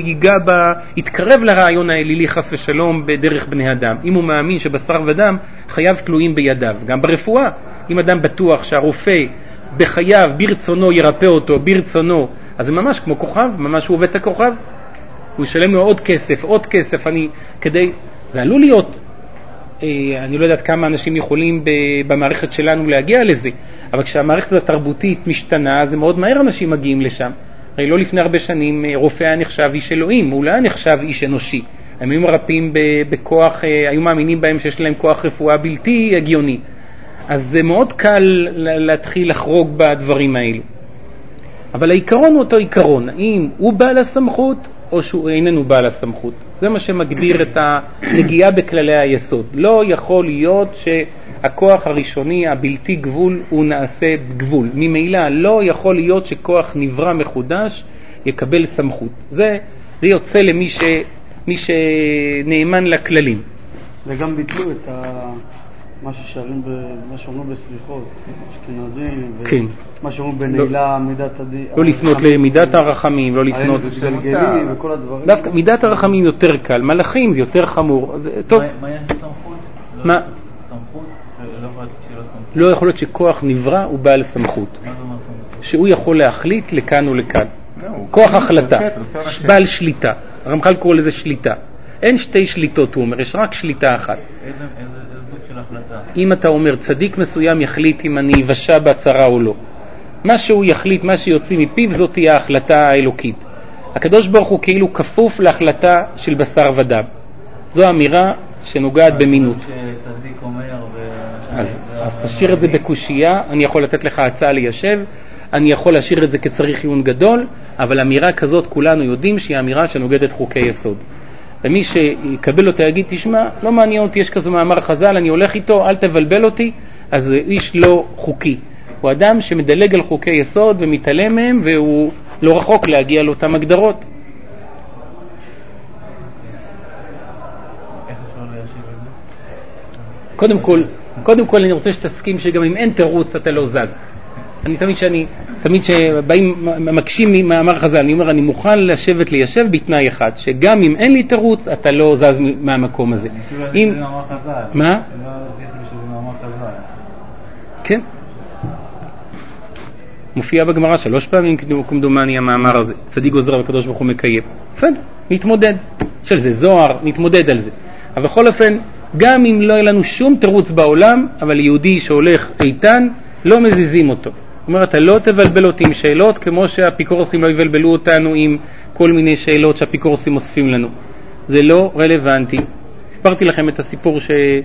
יתקרב לרעיון האלילי חס ושלום בדרך בני אדם. אם הוא מאמין שבשר ודם חייו תלויים בידיו, גם ברפואה, אם אדם בטוח שהרופא בחייו ברצונו ירפא אותו, ברצונו, אז זה ממש כמו כוכב, ממש הוא עובד את הכוכב, הוא ישלם לו עוד כסף, זה עלול להיות, אני לא יודעת כמה אנשים יכולים במערכת שלנו להגיע לזה, אבל כשהמערכת התרבותית משתנה, זה מאוד מהר אנשים מגיעים לשם. הרי לא לפני הרבה שנים רופא היה נחשב איש אלוהים, הוא לא היה נחשב איש אנושי. הם היו מרפאים בכוח, היו מאמינים בהם שיש להם כוח רפואה בלתי הגיוני. אז זה מאוד קל להתחיל לחרוג בדברים האלו. אבל העיקרון הוא אותו עיקרון, האם הוא בעל הסמכות או שהוא איננו בעל הסמכות. זה מה שמגדיר את הנגיעה בכללי היסוד. לא יכול להיות שהכוח הראשוני הבלתי גבול הוא נעשה בגבול. ממילא לא יכול להיות שכוח נברא מחודש יקבל סמכות. זה יוצא למי שנאמן לכללים. וגם ביטלו את מה ששרים, מה שאומרים בסליחות, אשכנזים, כן. מה שאומרים בנעילה, מידת הדין. לא לפנות למידת הרחמים, לא לפנות... גלגלים וכל הדברים. דווקא מידת הרחמים יותר קל, מלאכים זה יותר חמור. טוב. מה יש סמכות? מה? סמכות? לא יכול להיות שכוח נברא הוא בעל סמכות. מה זה אומר סמכות? שהוא יכול להחליט לכאן ולכאן. כוח החלטה, בעל שליטה. הרמח"ל קורא לזה שליטה. אין שתי שליטות, הוא אומר, יש רק שליטה אחת. איזה סוג של החלטה? אם אתה אומר, צדיק מסוים יחליט אם אני אבשה בהצרה או לא. מה שהוא יחליט, מה שיוצא מפיו, זאת תהיה ההחלטה האלוקית. הקדוש ברוך הוא כאילו כפוף להחלטה של בשר ודם. זו אמירה שנוגעת במינות. שצדיק אומר אז תשאיר את זה בקושייה, אני יכול לתת לך הצעה ליישב, אני יכול להשאיר את זה כצריך עיון גדול, אבל אמירה כזאת כולנו יודעים שהיא אמירה שנוגדת חוקי יסוד. ומי שיקבל אותה יגיד, תשמע, לא מעניין אותי, יש כזה מאמר חז"ל, אני הולך איתו, אל תבלבל אותי, אז איש לא חוקי. הוא אדם שמדלג על חוקי יסוד ומתעלם מהם, והוא לא רחוק להגיע לאותם הגדרות. איך אפשר להשיב את זה? קודם כל אני רוצה שתסכים שגם אם אין תירוץ אתה לא זז. תמיד שבאים מקשים מאמר חז"ל, אני אומר אני מוכן ליישב בתנאי אחד, שגם אם אין לי תירוץ אתה לא זז מהמקום הזה. אם זה מאמר חז"ל. מה? לא זכיתי שזה מאמר חז"ל. כן. מופיע בגמרא 3 פעמים כמדומני המאמר הזה, צדיק גוזר וקדוש ברוך הוא מקיים. בסדר, נתמודד. של זה זוהר, נתמודד על זה. אבל בכל אופן, גם אם לא יהיה לנו שום תירוץ בעולם, אבל יהודי שהולך איתן, לא מזיזים אותו. זאת אומרת, אתה לא תבלבל אותי עם שאלות, כמו שהאפיקורסים לא יבלבלו אותנו עם כל מיני שאלות שהאפיקורסים אוספים לנו. זה לא רלוונטי. הסברתי לכם את הסיפור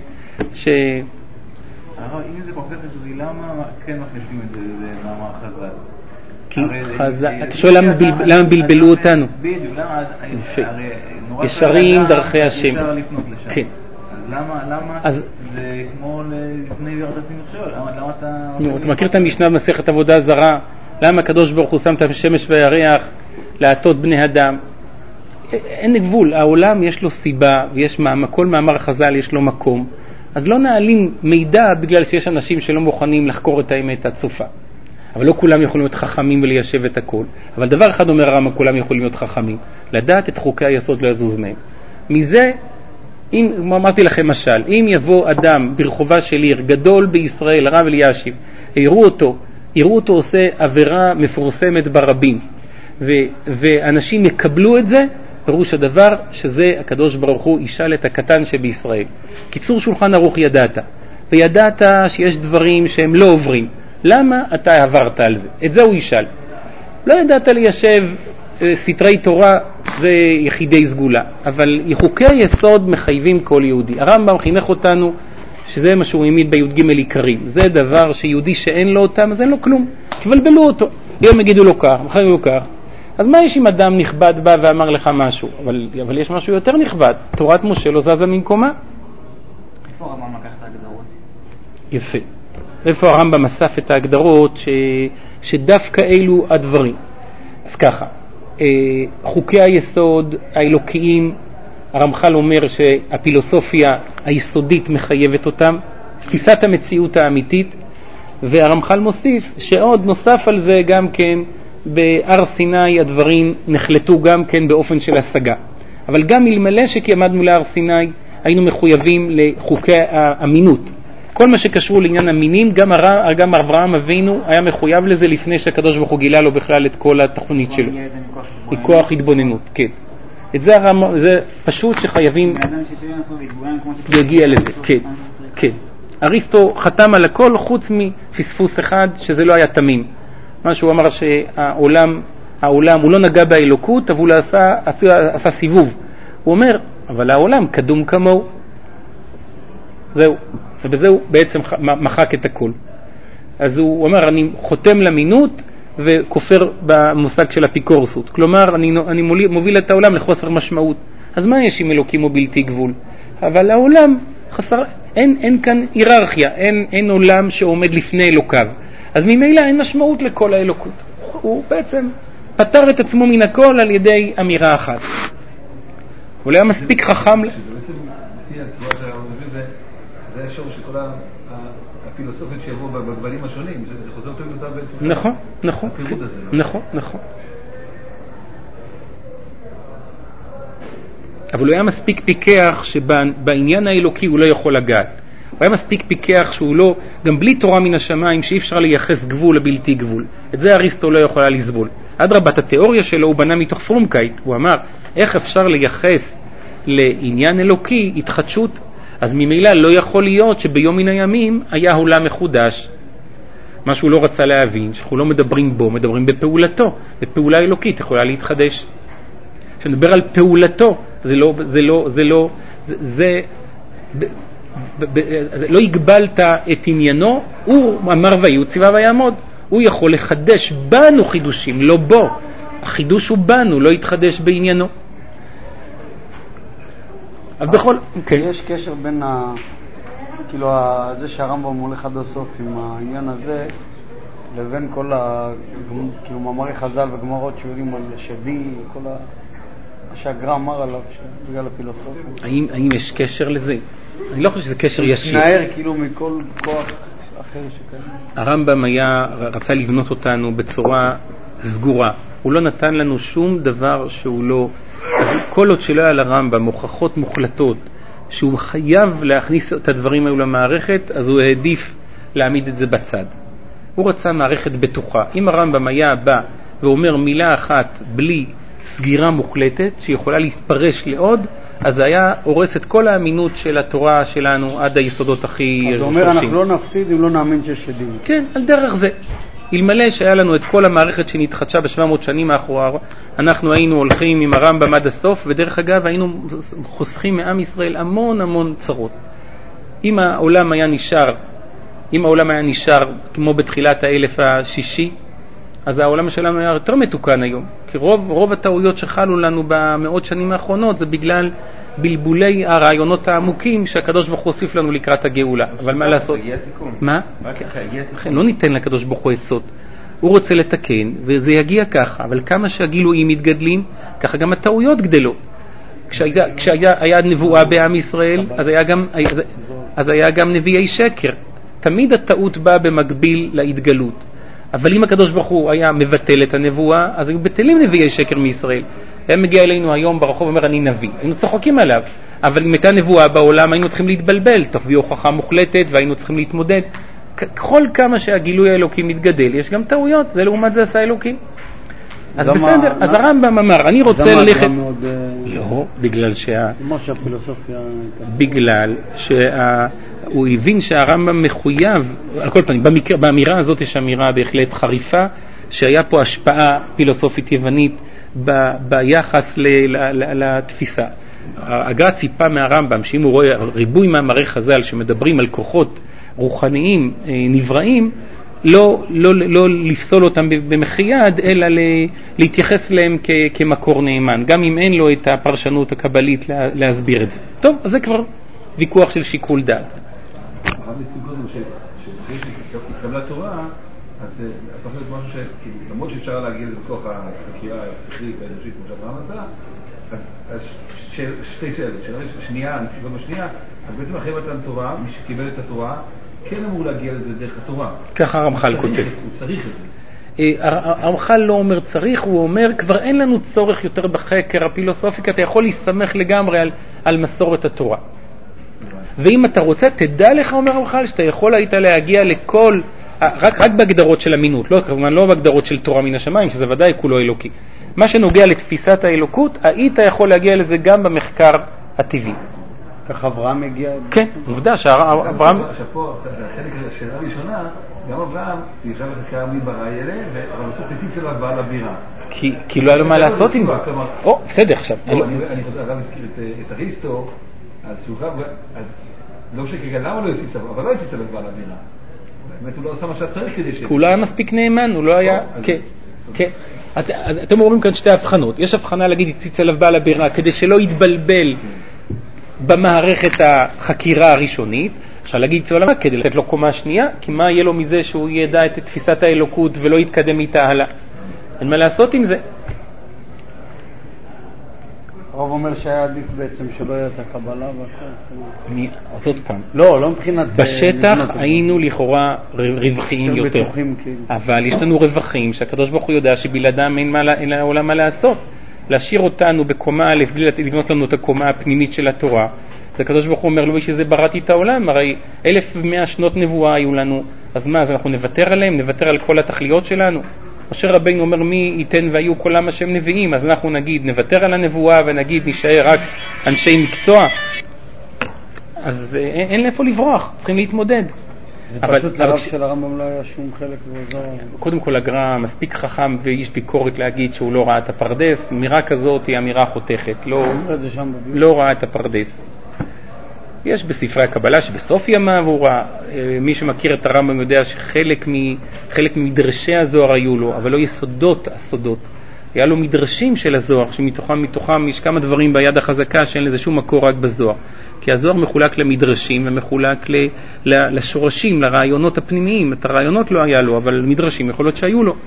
אם זה כל כך יסודי, למה כן מכניסים את זה למאמר חז"ל? כי חז"ל, אתה שואל למה בלבלו אותנו? בדיוק, למה? ישרים דרכי השם. אפשר לפנות לשם. כן. אז למה זה כמו לפני ירד עשים מכשול? למה אתה מכיר את המשנה במסכת עבודה זרה? למה הקדוש ברוך הוא שם את השמש והירח להטות בני אדם? אין גבול, העולם יש לו סיבה, כל מאמר חז"ל יש לו מקום. אז לא נעלים מידע בגלל שיש אנשים שלא מוכנים לחקור את האמת הצופה. אבל לא כולם יכולים להיות חכמים וליישב את הכל. אבל דבר אחד אומר הרמב"ם, כולם יכולים להיות חכמים. לדעת את חוקי היסוד לא יזוז מהם. מזה, אם אמרתי לכם משל, אם יבוא אדם ברחובה של עיר גדול בישראל, הרב אלישיב, יראו אותו עושה עבירה מפורסמת ברבים, ואנשים יקבלו את זה, פירוש הדבר שזה הקדוש ברוך הוא ישאל את הקטן שבישראל. קיצור שולחן ערוך ידעת, וידעת שיש דברים שהם לא עוברים. למה אתה עברת על זה? את זה הוא ישאל. לא ידעת ליישב סתרי תורה, זה יחידי סגולה, אבל חוקי יסוד מחייבים כל יהודי. הרמב"ם חינך אותנו שזה מה שהוא העמיד בי"ג עיקרים. זה דבר שיהודי שאין לו אותם, אז אין לו כלום. תבלבלו אותו. היום יגידו לו כך, מחר יגידו כך. אז מה יש אם אדם נכבד בא ואמר לך משהו? אבל יש משהו יותר נכבד. תורת משה לא זזה ממקומה. איפה הרמב"ם לקח את ההגדרות? יפה. איפה הרמב"ם אסף את ההגדרות שדווקא אלו הדברים. אז ככה, חוקי היסוד האלוקיים, הרמח"ל אומר שהפילוסופיה היסודית מחייבת אותם, תפיסת המציאות האמיתית, והרמח"ל מוסיף שעוד נוסף על זה גם כן בהר סיני הדברים נחלטו גם כן באופן של השגה. אבל גם אלמלא שכעמדנו להר סיני היינו מחויבים לחוקי האמינות. כל מה שקשור לעניין המינים, גם אברהם אבינו היה מחויב לזה לפני שהקדוש ברוך הוא גילה לו בכלל את כל התכונית שלו. מכוח התבוננות, כן. זה פשוט שחייבים להגיע לזה, כן, כן. אריסטו חתם על הכל חוץ מפספוס אחד שזה לא היה תמים. מה שהוא אמר שהעולם הוא לא נגע באלוקות, אבל הוא עשה סיבוב. הוא אומר, אבל העולם קדום כמוהו. זהו. ובזה הוא בעצם מחק את הכל. אז הוא אומר, אני חותם למינות וכופר במושג של אפיקורסות. כלומר, אני מוביל את העולם לחוסר משמעות. אז מה יש עם אלוקים או בלתי גבול? אבל העולם חסר, אין כאן היררכיה, אין עולם שעומד לפני אלוקיו. אז ממילא אין משמעות לכל האלוקות. הוא בעצם פטר את עצמו מן הכל על ידי אמירה אחת. הוא היה מספיק חכם. זה השור שכל הפילוסופיות שיבואו בגבלים השונים, זה חוזר יותר יותר בעצם. נכון, נכון, נכון, נכון. אבל הוא היה מספיק פיקח שבעניין האלוקי הוא לא יכול לגעת. הוא היה מספיק פיקח שהוא לא, גם בלי תורה מן השמיים, שאי אפשר לייחס גבול לבלתי גבול. את זה אריסטו לא יכולה לסבול. עד רבת התיאוריה שלו הוא בנה מתוך פרומקייט. הוא אמר, איך אפשר לייחס לעניין אלוקי התחדשות? אז ממילא לא יכול להיות שביום מן הימים היה עולם מחודש. מה שהוא לא רצה להבין, שאנחנו לא מדברים בו, מדברים בפעולתו. בפעולה אלוקית יכולה להתחדש. כשנדבר על פעולתו, זה לא הגבלת את עניינו, הוא אמר ויהי ציווה ויעמוד. הוא יכול לחדש בנו חידושים, לא בו. החידוש הוא בנו, לא יתחדש בעניינו. יש קשר בין כאילו זה שהרמב"ם הולך עד הסוף עם העניין הזה לבין כל כאילו מאמרי חז"ל וגמרות שיודעים על שדי, כל מה שהגר"א אמר עליו בגלל הפילוסופיה. האם יש קשר לזה? אני לא חושב שזה קשר ישיר. נער כאילו מכל כוח אחר שקיים. הרמב"ם רצה לבנות אותנו בצורה סגורה. הוא לא נתן לנו שום דבר שהוא לא... אז כל עוד שלא היה לרמב"ם הוכחות מוחלטות שהוא חייב להכניס את הדברים האלו למערכת, אז הוא העדיף להעמיד את זה בצד. הוא רצה מערכת בטוחה. אם הרמב"ם היה בא ואומר מילה אחת בלי סגירה מוחלטת שיכולה להתפרש לעוד, אז היה הורס את כל האמינות של התורה שלנו עד היסודות הכי רשושים. אז הוא אומר אנחנו לא נפסיד אם לא נאמין שיש שדים. כן, על דרך זה. אלמלא שהיה לנו את כל המערכת שנתחדשה ב-700 שנים האחרונה, אנחנו היינו הולכים עם הרמב"ם עד הסוף, ודרך אגב היינו חוסכים מעם ישראל המון המון צרות. אם העולם היה נשאר כמו בתחילת האלף השישי, אז העולם שלנו היה יותר מתוקן היום. כי רוב הטעויות שחלו לנו במאות שנים האחרונות זה בגלל בלבולי הרעיונות העמוקים שהקדוש ברוך הוא הוסיף לנו לקראת הגאולה. אבל מה לעשות? מה? לא ניתן לקדוש ברוך הוא עצות. הוא רוצה לתקן וזה יגיע ככה, אבל כמה שהגילויים מתגדלים, ככה גם הטעויות גדלות. כשהיה נבואה בעם ישראל, אז היה גם נביאי שקר. תמיד הטעות באה במקביל להתגלות. אבל אם הקדוש ברוך הוא היה מבטל את הנבואה, אז היו בטלים נביאי שקר מישראל. היה מגיע אלינו היום ברחוב ואומר אני נביא, היינו צוחקים עליו. אבל אם הייתה נבואה בעולם היינו צריכים להתבלבל, תביא הוכחה מוחלטת והיינו צריכים להתמודד. כל כמה שהגילוי האלוקי מתגדל, יש גם טעויות, זה לעומת זה עשה אלוקים. אז בסדר, אז הרמב"ם אמר, אני רוצה ללכת... לא, בגלל כמו שהפילוסופיה... בגלל שהוא הבין שהרמב"ם מחויב, על כל פנים, באמירה הזאת יש אמירה בהחלט חריפה, שהיה פה השפעה פילוסופית יוונית ביחס לתפיסה. הגר"א ציפה מהרמב"ם שאם הוא רואה ריבוי מאמרי חז"ל שמדברים על כוחות רוחניים נבראים, לא לפסול אותם במחי יד, אלא להתייחס להם כמקור נאמן, גם אם אין לו את הפרשנות הקבלית להסביר את זה. טוב, אז זה כבר ויכוח של שיקול דעת. הרב נסכים קודם שהתקבלה תורה, אז הפך להיות משהו שלמרות שאפשר להגיע לתוך החקירה השכלית והאנושית כמו שאברהם עשה, אז שתי שאלות, שנייה, אז בעצם אחרי מתן תורה, מי שקיבל את התורה, כן אמור להגיע לזה דרך התורה. ככה הרמח"ל כותב. הוא צריך את זה. הרמח"ל לא אומר צריך, הוא אומר כבר אין לנו צורך יותר בחקר הפילוסופיקה, אתה יכול להסתמך לגמרי על מסורת התורה. ואם אתה רוצה, תדע לך, אומר הרמח"ל, שאתה יכול היית להגיע לכל, רק בהגדרות של אמינות, לא בהגדרות של תורה מן השמיים, שזה ודאי כולו אלוקי. מה שנוגע לתפיסת האלוקות, היית יכול להגיע לזה גם במחקר הטבעי. כך אברהם הגיע... כן, עובדה שאברהם... עכשיו פה, החלק של השאלה הראשונה, גם אברהם ישב לחקר מי ברא אלה, אבל בסוף הציץ אליו בעל הבירה. כי לא היה לו מה לעשות עם זה. בסדר עכשיו. אני חושב, הרב הזכיר את אריסטו, אז לא שכרגע למה לא הציץ אליו, אבל לא הציץ אליו בעל הבירה. באמת הוא לא עושה מה שצריך כדי הוא לא היה מספיק נאמן, הוא לא היה... כן. אתם אומרים כאן שתי הבחנות. יש הבחנה להגיד הציץ אליו בעל הבירה, כדי שלא יתבלבל במערכת החקירה הראשונית. אפשר להגיד צבא למה? כדי לתת לו קומה שנייה, כי מה יהיה לו מזה שהוא ידע את תפיסת האלוקות ולא יתקדם איתה הלאה? אין מה לעשות עם זה. הרב אומר שהיה עדיף בעצם שלא יהיה את הקבלה אז עוד פעם. לא מבחינת... בשטח היינו לכאורה רווחיים יותר. אבל יש לנו רווחים שהקדוש ברוך הוא יודע שבלעדם אין לעולם מה לעשות. להשאיר אותנו בקומה א' בלי לבנות לנו את הקומה הפנימית של התורה. אז הקדוש ברוך הוא אומר לו שזה בראתי את העולם, הרי 1100 שנות נבואה היו לנו, אז מה, אז אנחנו נוותר עליהם, נוותר על כל התכליות שלנו? משה רבינו אומר מי ייתן והיו כולם השם נביאים, אז אנחנו נגיד נוותר על הנבואה ונגיד נשאר רק אנשי מקצוע. אז אין לאיפה לברוח, צריכים להתמודד. זה פשוט לרב של הרמב"ם לא היה שום חלק ועזור. קודם כל הגר"א מספיק חכם ואיש ביקורת להגיד שהוא לא ראה את הפרדס. אמירה כזאת היא אמירה חותכת, לא ראה את הפרדס. יש בספרי הקבלה שבסוף ימיו הוא ראה, מי שמכיר את הרמב"ם יודע שחלק ממדרשי הזוהר היו לו, אבל לא יסודות הסודות. היה לו מדרשים של הזוהר, שמתוכם יש כמה דברים ביד החזקה שאין לזה שום מקור רק בזוהר. כי הזוהר מחולק למדרשים ומחולק לשורשים, לרעיונות הפנימיים. את הרעיונות לא היה לו, אבל מדרשים יכול להיות שהיו לו.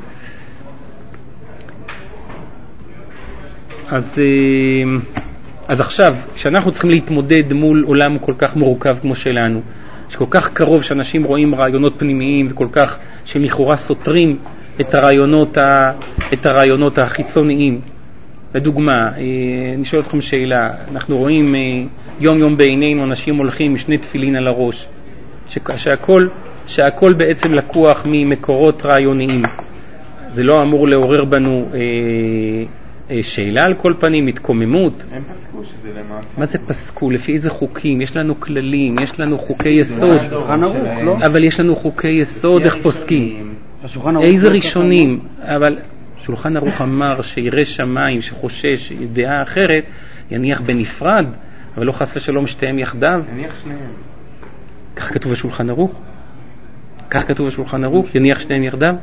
אז עכשיו, כשאנחנו צריכים להתמודד מול עולם כל כך מורכב כמו שלנו, שכל כך קרוב שאנשים רואים רעיונות פנימיים וכל כך שלכאורה סותרים את הרעיונות החיצוניים. לדוגמה, אני שואל אתכם שאלה, אנחנו רואים יום יום בעינינו אנשים הולכים עם שני תפילין על הראש, שהכל בעצם לקוח ממקורות רעיוניים. זה לא אמור לעורר בנו שאלה על כל פנים, התקוממות. הם פסקו שזה למעשה. מה זה פסקו? לפי איזה חוקים? יש לנו כללים, יש לנו חוקי יסוד. אבל יש לנו חוקי יסוד, איך פוסקים? איזה ראשונים? אבל שולחן ערוך אמר שירא שמיים שחושש דעה אחרת יניח בנפרד, אבל לא חס ושלום שתיהם יחדיו. יניח שניהם. כך כתוב בשולחן ערוך? כך כתוב בשולחן ערוך? יניח שניהם יחדיו?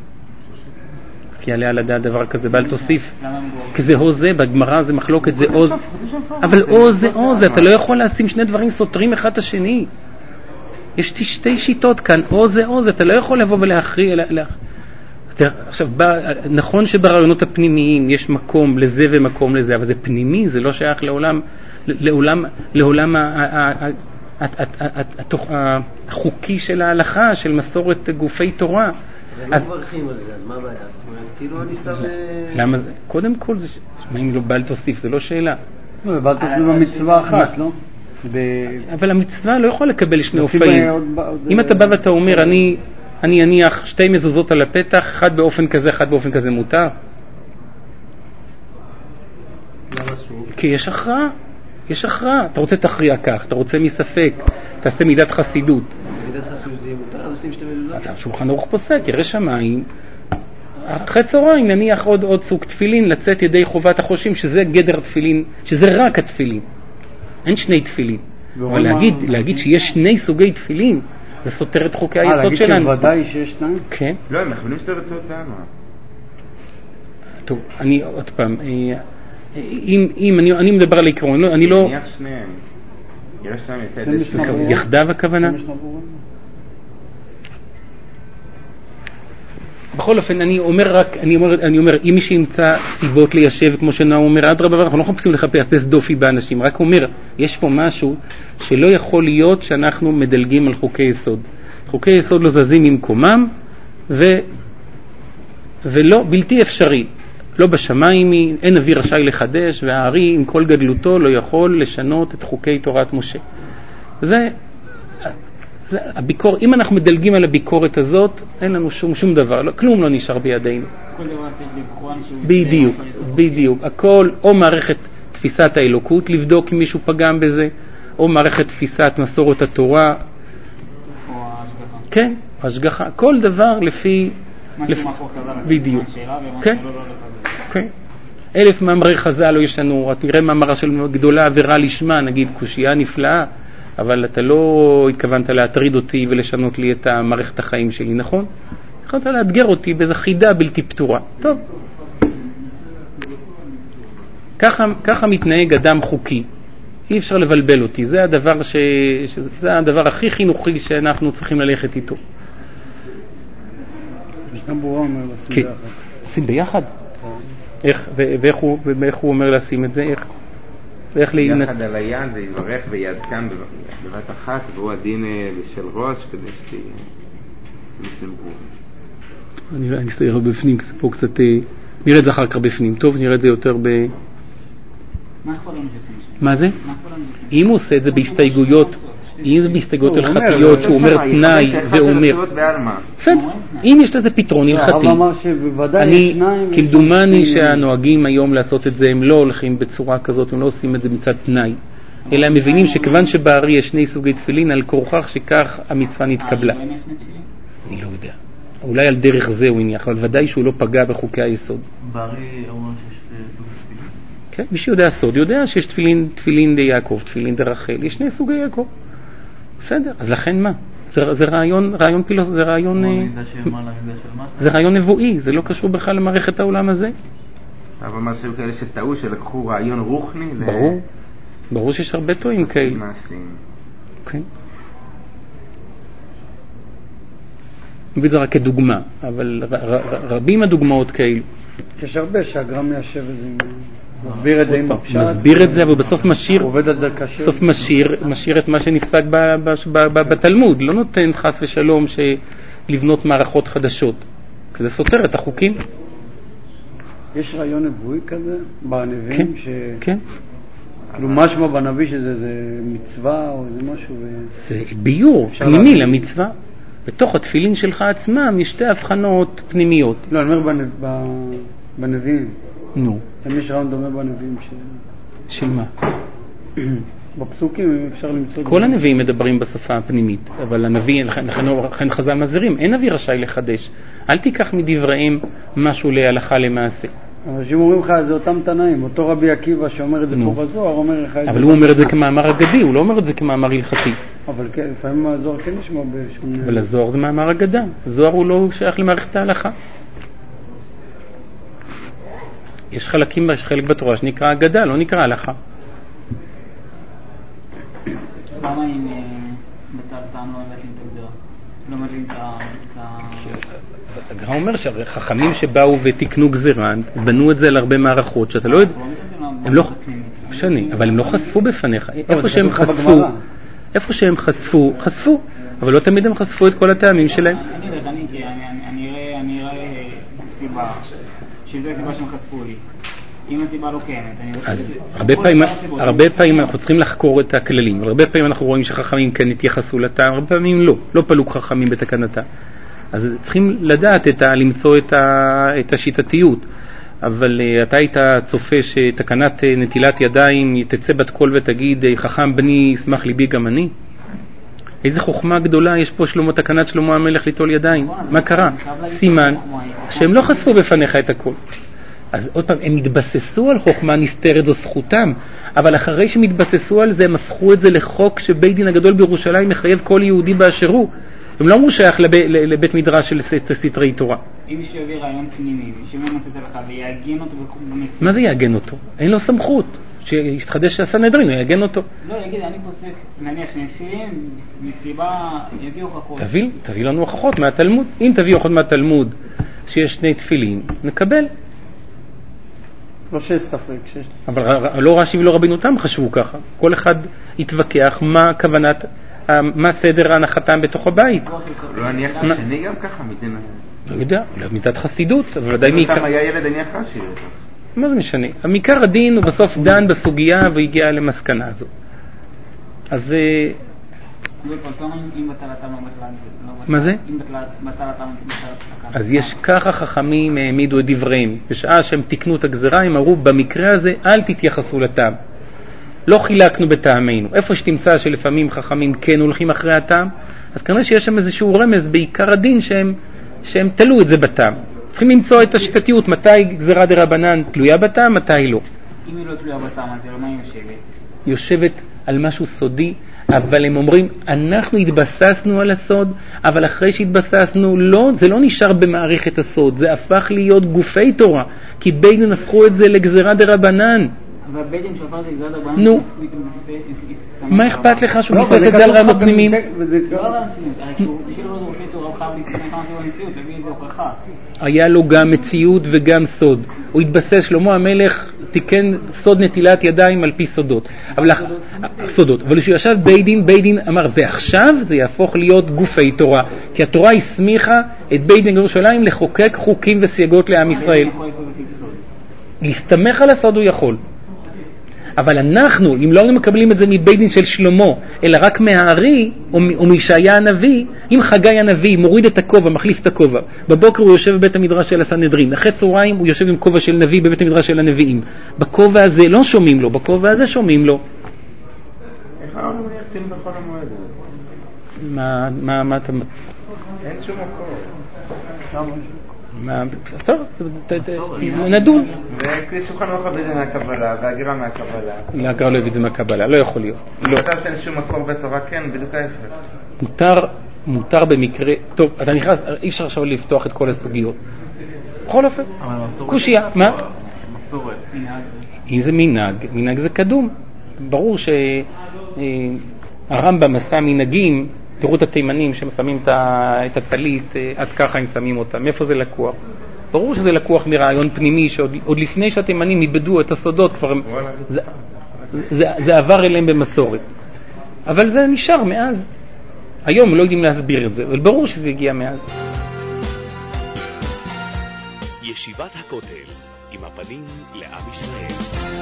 כי יעלה על הדעת דבר כזה, בל תוסיף. כי זה או זה, בגמרא זה מחלוקת, זה או זה. אבל או זה או זה, אתה לא יכול לשים שני דברים סותרים אחד את השני. יש שתי שיטות כאן, או זה או זה, אתה לא יכול לבוא ולהכריע. עכשיו, נכון שברעיונות הפנימיים יש מקום לזה ומקום לזה, אבל זה פנימי, זה לא שייך לעולם החוקי של ההלכה, של מסורת גופי תורה. ולא מברכים על זה, אז מה הבעיה? זאת אומרת, כאילו אני שם... למה זה? קודם כל, אם לא בל תוסיף, זה לא שאלה. בל תוסיף במצווה אחת, לא? אבל המצווה לא יכולה לקבל שני אופיים. אם אתה בא ואתה אומר, אני אניח שתי מזוזות על הפתח, אחד באופן כזה, אחד באופן כזה מותר. למה אסור? כי יש הכרעה. יש הכרעה. אתה רוצה תכריע כך, אתה רוצה מספק, תעשה מידת חסידות. מידת חסידות זה מותר, אז עושים שתי מלולות. אז השולחן ערוך פוסק, ירא שמיים, אחרי צהריים נניח עוד סוג תפילין, לצאת ידי חובת החושים, שזה גדר תפילין, שזה רק התפילין. אין שני תפילין. אבל להגיד שיש שני סוגי תפילין, זה סותר את חוקי היסוד שלנו. להגיד שוודאי שיש שניים? כן. לא, הם מכוונים שתי רצועות בעלמא. טוב, אני עוד פעם, אם אני מדבר על עקרון, אני לא... נניח שניהם. ירא שמיים יצא ידי שמיים. יחדיו הכוונה? בכל אופן, אני אומר, אם מי שימצא סיבות ליישב, כמו שנאו אומר, אדרבה, אנחנו לא מחפשים לחפש דופי באנשים, רק אומר, יש פה משהו שלא יכול להיות שאנחנו מדלגים על חוקי יסוד. חוקי יסוד לא זזים ממקומם, ולא, בלתי אפשרי. לא בשמיים, אין נביא רשאי לחדש, והארי עם כל גדלותו לא יכול לשנות את חוקי תורת משה. זה הביקור, אם אנחנו מדלגים על הביקורת הזאת, אין לנו שום דבר, כלום לא נשאר בידינו. כל דבר צריך לבחון שהוא... בדיוק. הכל, או מערכת תפיסת האלוקות, לבדוק אם מישהו פגם בזה, או מערכת תפיסת מסורת התורה. או ההשגחה. כן, השגחה. כל דבר לפי... משהו מאחור חז"ל, בדיוק. שאלה ומשהו כן. לא לחז"ל. כן. 1000 מאמרי חז"ל לא יש לנו, תראה מאמרה של גדולה עבירה לשמה, נגיד קושייה נפלאה, אבל אתה לא התכוונת להטריד אותי ולשנות לי את מערכת החיים שלי, נכון? יכולת לאתגר אותי באיזו חידה בלתי פתורה. טוב. ככה מתנהג אדם חוקי. אי אפשר לבלבל אותי. זה הדבר הכי חינוכי שאנחנו צריכים ללכת איתו. משנה ברורה אומר לשים ביחד. לשים ביחד? ואיך הוא אומר לשים את זה? איך להינצ... יחד על היד זה יברך ויד כאן בבת אחת, והוא הדין של ראש כדי שתהיה משנה ברורה. אני אסתכל בפנים, פה קצת... נראה את זה אחר כך בפנים. טוב, נראה את זה יותר ב... מה יכול לנו שעושים שם? מה זה? אם הוא עושה את זה בהסתייגויות, אם זה בהסתייגויות הלכתיות שהוא אומר תנאי ואומר, אם יש לזה פתרון הלכתי, כמדומני שהנוהגים היום לעשות את זה הם לא הולכים בצורה כזאת, הם לא עושים את זה מצד תנאי, אלא הם מבינים שכיוון שבארי יש שני סוגי תפילין, על כורכך שכך המצווה נתקבלה. אני לא יודע, אולי על דרך זה הוא הניח, אבל ודאי שהוא לא פגע בחוקי היסוד. בארי אומר שיש סוג תפילין? כן, מי שיודע סוד יודע שיש תפילין די יעקב, תפילין די רחל, יש שני סוגי יעקב. בסדר, אז לכן מה? זה רעיון פילוס, זה רעיון נבואי, זה לא קשור בכלל למערכת העולם הזה. אבל מה שהיו כאלה שטעו שלקחו רעיון רוחני? ברור שיש הרבה טועים כאלה. כן. מביא זה רק כדוגמה, אבל רבים הדוגמאות כאלה. יש הרבה שהגר"א מיישב את זה, מסביר את זה עם הפשט. מסביר את זה, אבל בסוף עובד על זה קשה. בסוף משאיר את מה שנפסק בתלמוד, לא נותן חס ושלום לבנות מערכות חדשות, כי זה סותר את החוקים. יש רעיון נבואי כזה בנביאים? כן. כאילו משמע בנביא שזה מצווה או זה משהו? זה ביור פנימי למצווה. בתוך התפילין שלך עצמם יש שתי הבחנות פנימיות. לא, אני אומר בנביאים. נו. יש רעיון דומה בנביאים של מה? בפסוקים אפשר למצוא... כל הנביאים מדברים בשפה הפנימית, אבל הנביא, לכן חז"ל מזהירים, אין נביא רשאי לחדש. אל תיקח מדבריהם משהו להלכה למעשה. אנשים אומרים לך, זה אותם תנאים, אותו רבי עקיבא שאומר את זה פה בזוהר, אומר לך... אבל הוא אומר את זה כמאמר אגדי, הוא לא אומר את זה כמאמר הלכתי. אבל לפעמים הזוהר כן נשמע בשום... אבל הזוהר זה מאמר אגדה, הזוהר הוא לא שייך למערכת ההלכה. יש חלק בתורה שנקרא אגדה, לא נקרא הלכה. למה אם בטעם לא מלאים את הגדרה? לא מלאים את ה... הגר"א אומר שהחכמים שבאו ותקנו גזירה, בנו את זה על הרבה מערכות, שאתה לא יודע... הם לא... משנה, אבל הם לא חשפו בפניך. איפה שהם חשפו, אבל לא תמיד הם חשפו את כל הטעמים שלהם. אני אראה סיבה, שזו הסיבה שהם חשפו לי. אם הסיבה לא קיימת, אז הרבה פעמים אנחנו צריכים לחקור את הכללים, הרבה פעמים אנחנו רואים שחכמים כן התייחסו לטעם, הרבה פעמים לא פלוג חכמים בתקנתה. אז צריכים לדעת למצוא את השיטתיות. אבל אתה היית צופה שתקנת נטילת ידיים תצא בת קול ותגיד חכם בני ישמח ליבי גם אני? איזה חוכמה גדולה יש פה שלמה, תקנת שלמה המלך ליטול ידיים. מה קרה? סימן שהם לא חשפו בפניך את הכל. אז עוד פעם, הם התבססו על חוכמה נסתרת, זו זכותם, אבל אחרי שהם התבססו על זה, הם הפכו את זה לחוק שבית דין הגדול בירושלים מחייב כל יהודי באשר הוא. הם לא אמרו שייך לבית מדרש של סתרי תורה. אם מישהו יביא רעיון פנימי, שמעון עושה את הלכה ויעגן אותו במציאות. מה זה יעגן אותו? אין לו סמכות. שיתחדש הסנהדרין, הוא יעגן אותו. לא, יגיד, אני פוסק, נניח שנפילים, מסיבה, יביא הוכחות. תביא לנו הוכחות מהתלמוד. אם תביא הוכחות מהתלמוד שיש שני תפילין, נקבל. לא שיש ספק. אבל לא רש"י ולא רבינו תם חשבו ככה. כל אחד יתווכח מה כוונת, מה סדר הנחתם בתוך הבית. לא הניח לשני גם ככה מדין... לא יודע, מידת חסידות, אבל ודאי מעיקר... היה ילד הניח רש"י. מה זה משנה? המעיקר הדין הוא בסוף דן בסוגיה והגיע למסקנה הזו. אז... מה זה? אז יש ככה חכמים העמידו את דבריהם. בשעה שהם תיקנו את הגזרה, הם אמרו, במקרה הזה אל תתייחסו לטעם. לא חילקנו בטעמנו. איפה שתמצא שלפעמים חכמים כן הולכים אחרי הטעם, אז כנראה שיש שם איזשהו רמז בעיקר הדין שהם תלו את זה בטעם. צריכים למצוא את השיטתיות, מתי גזרה דרבנן תלויה בטעם, מתי לא. אם היא לא תלויה בטעם, אז למה היא יושבת? יושבת על משהו סודי, אבל הם אומרים, אנחנו התבססנו על הסוד, אבל אחרי שהתבססנו, לא, זה לא נשאר במערכת הסוד, זה הפך להיות גופי תורה, כי בית דין הפכו את זה לגזרה דרבנן. אבל בית דין שהפך לגזרה דרבנן, נו, מה אכפת לך שהוא מתבסס את זה על רעיונות פנימיים? לא רעיונות פנימיים, בשביל לא גופי תורה, הוא חייב להסתכל כמה זה במציאות, להביא איזה הוכחה. היה לו גם מציאות וגם סוד. הוא התבסס, שלמה המלך תיקן סוד נטילת ידיים על פי סודות. אבל כשהוא ישב בית דין אמר, ועכשיו זה יהפוך להיות גופי תורה, כי התורה הסמיכה את בית דין ירושלים לחוקק חוקים וסייגות לעם ישראל. להסתמך על הסוד הוא יכול. אבל אנחנו, אם לא מקבלים את זה מבית דין של שלמה, אלא רק מהארי, או מישעיה הנביא, אם חגי הנביא מוריד את הכובע, מחליף את הכובע, בבוקר הוא יושב בבית המדרש של הסנהדרין, אחרי צהריים הוא יושב עם כובע של נביא בבית המדרש של הנביאים. בכובע הזה לא שומעים לו, בכובע הזה שומעים לו. איך העולם יחתים בכל המועד הזה? מה אתה... אין שום מקור. טוב, נדון. ושולחן ערוך הביא את זה מהקבלה, והגירה מהקבלה. להגר לא הביא את זה מהקבלה, לא יכול להיות. כתב שאין שום מקור בתורה, כן, בדיוק ההפך. מותר במקרה, טוב, אתה נכנס, אי אפשר עכשיו לפתוח את כל הסוגיות. בכל אופן, קושיה, מה? מסורת. אם זה מנהג זה קדום. ברור שהרמב"ם עשה מנהגים, תראו את התימנים ששמים את הטלית, עד ככה הם שמים אותם. מאיפה זה לקוח? ברור שזה לקוח מרעיון פנימי, שעוד לפני שהתימנים איבדו את הסודות, כבר זה עבר אליהם במסורת. אבל זה נשאר מאז. היום לא יודעים להסביר את זה, אבל ברור שזה הגיע מאז. ישיבת הכותל, עם הפנים לעם ישראל.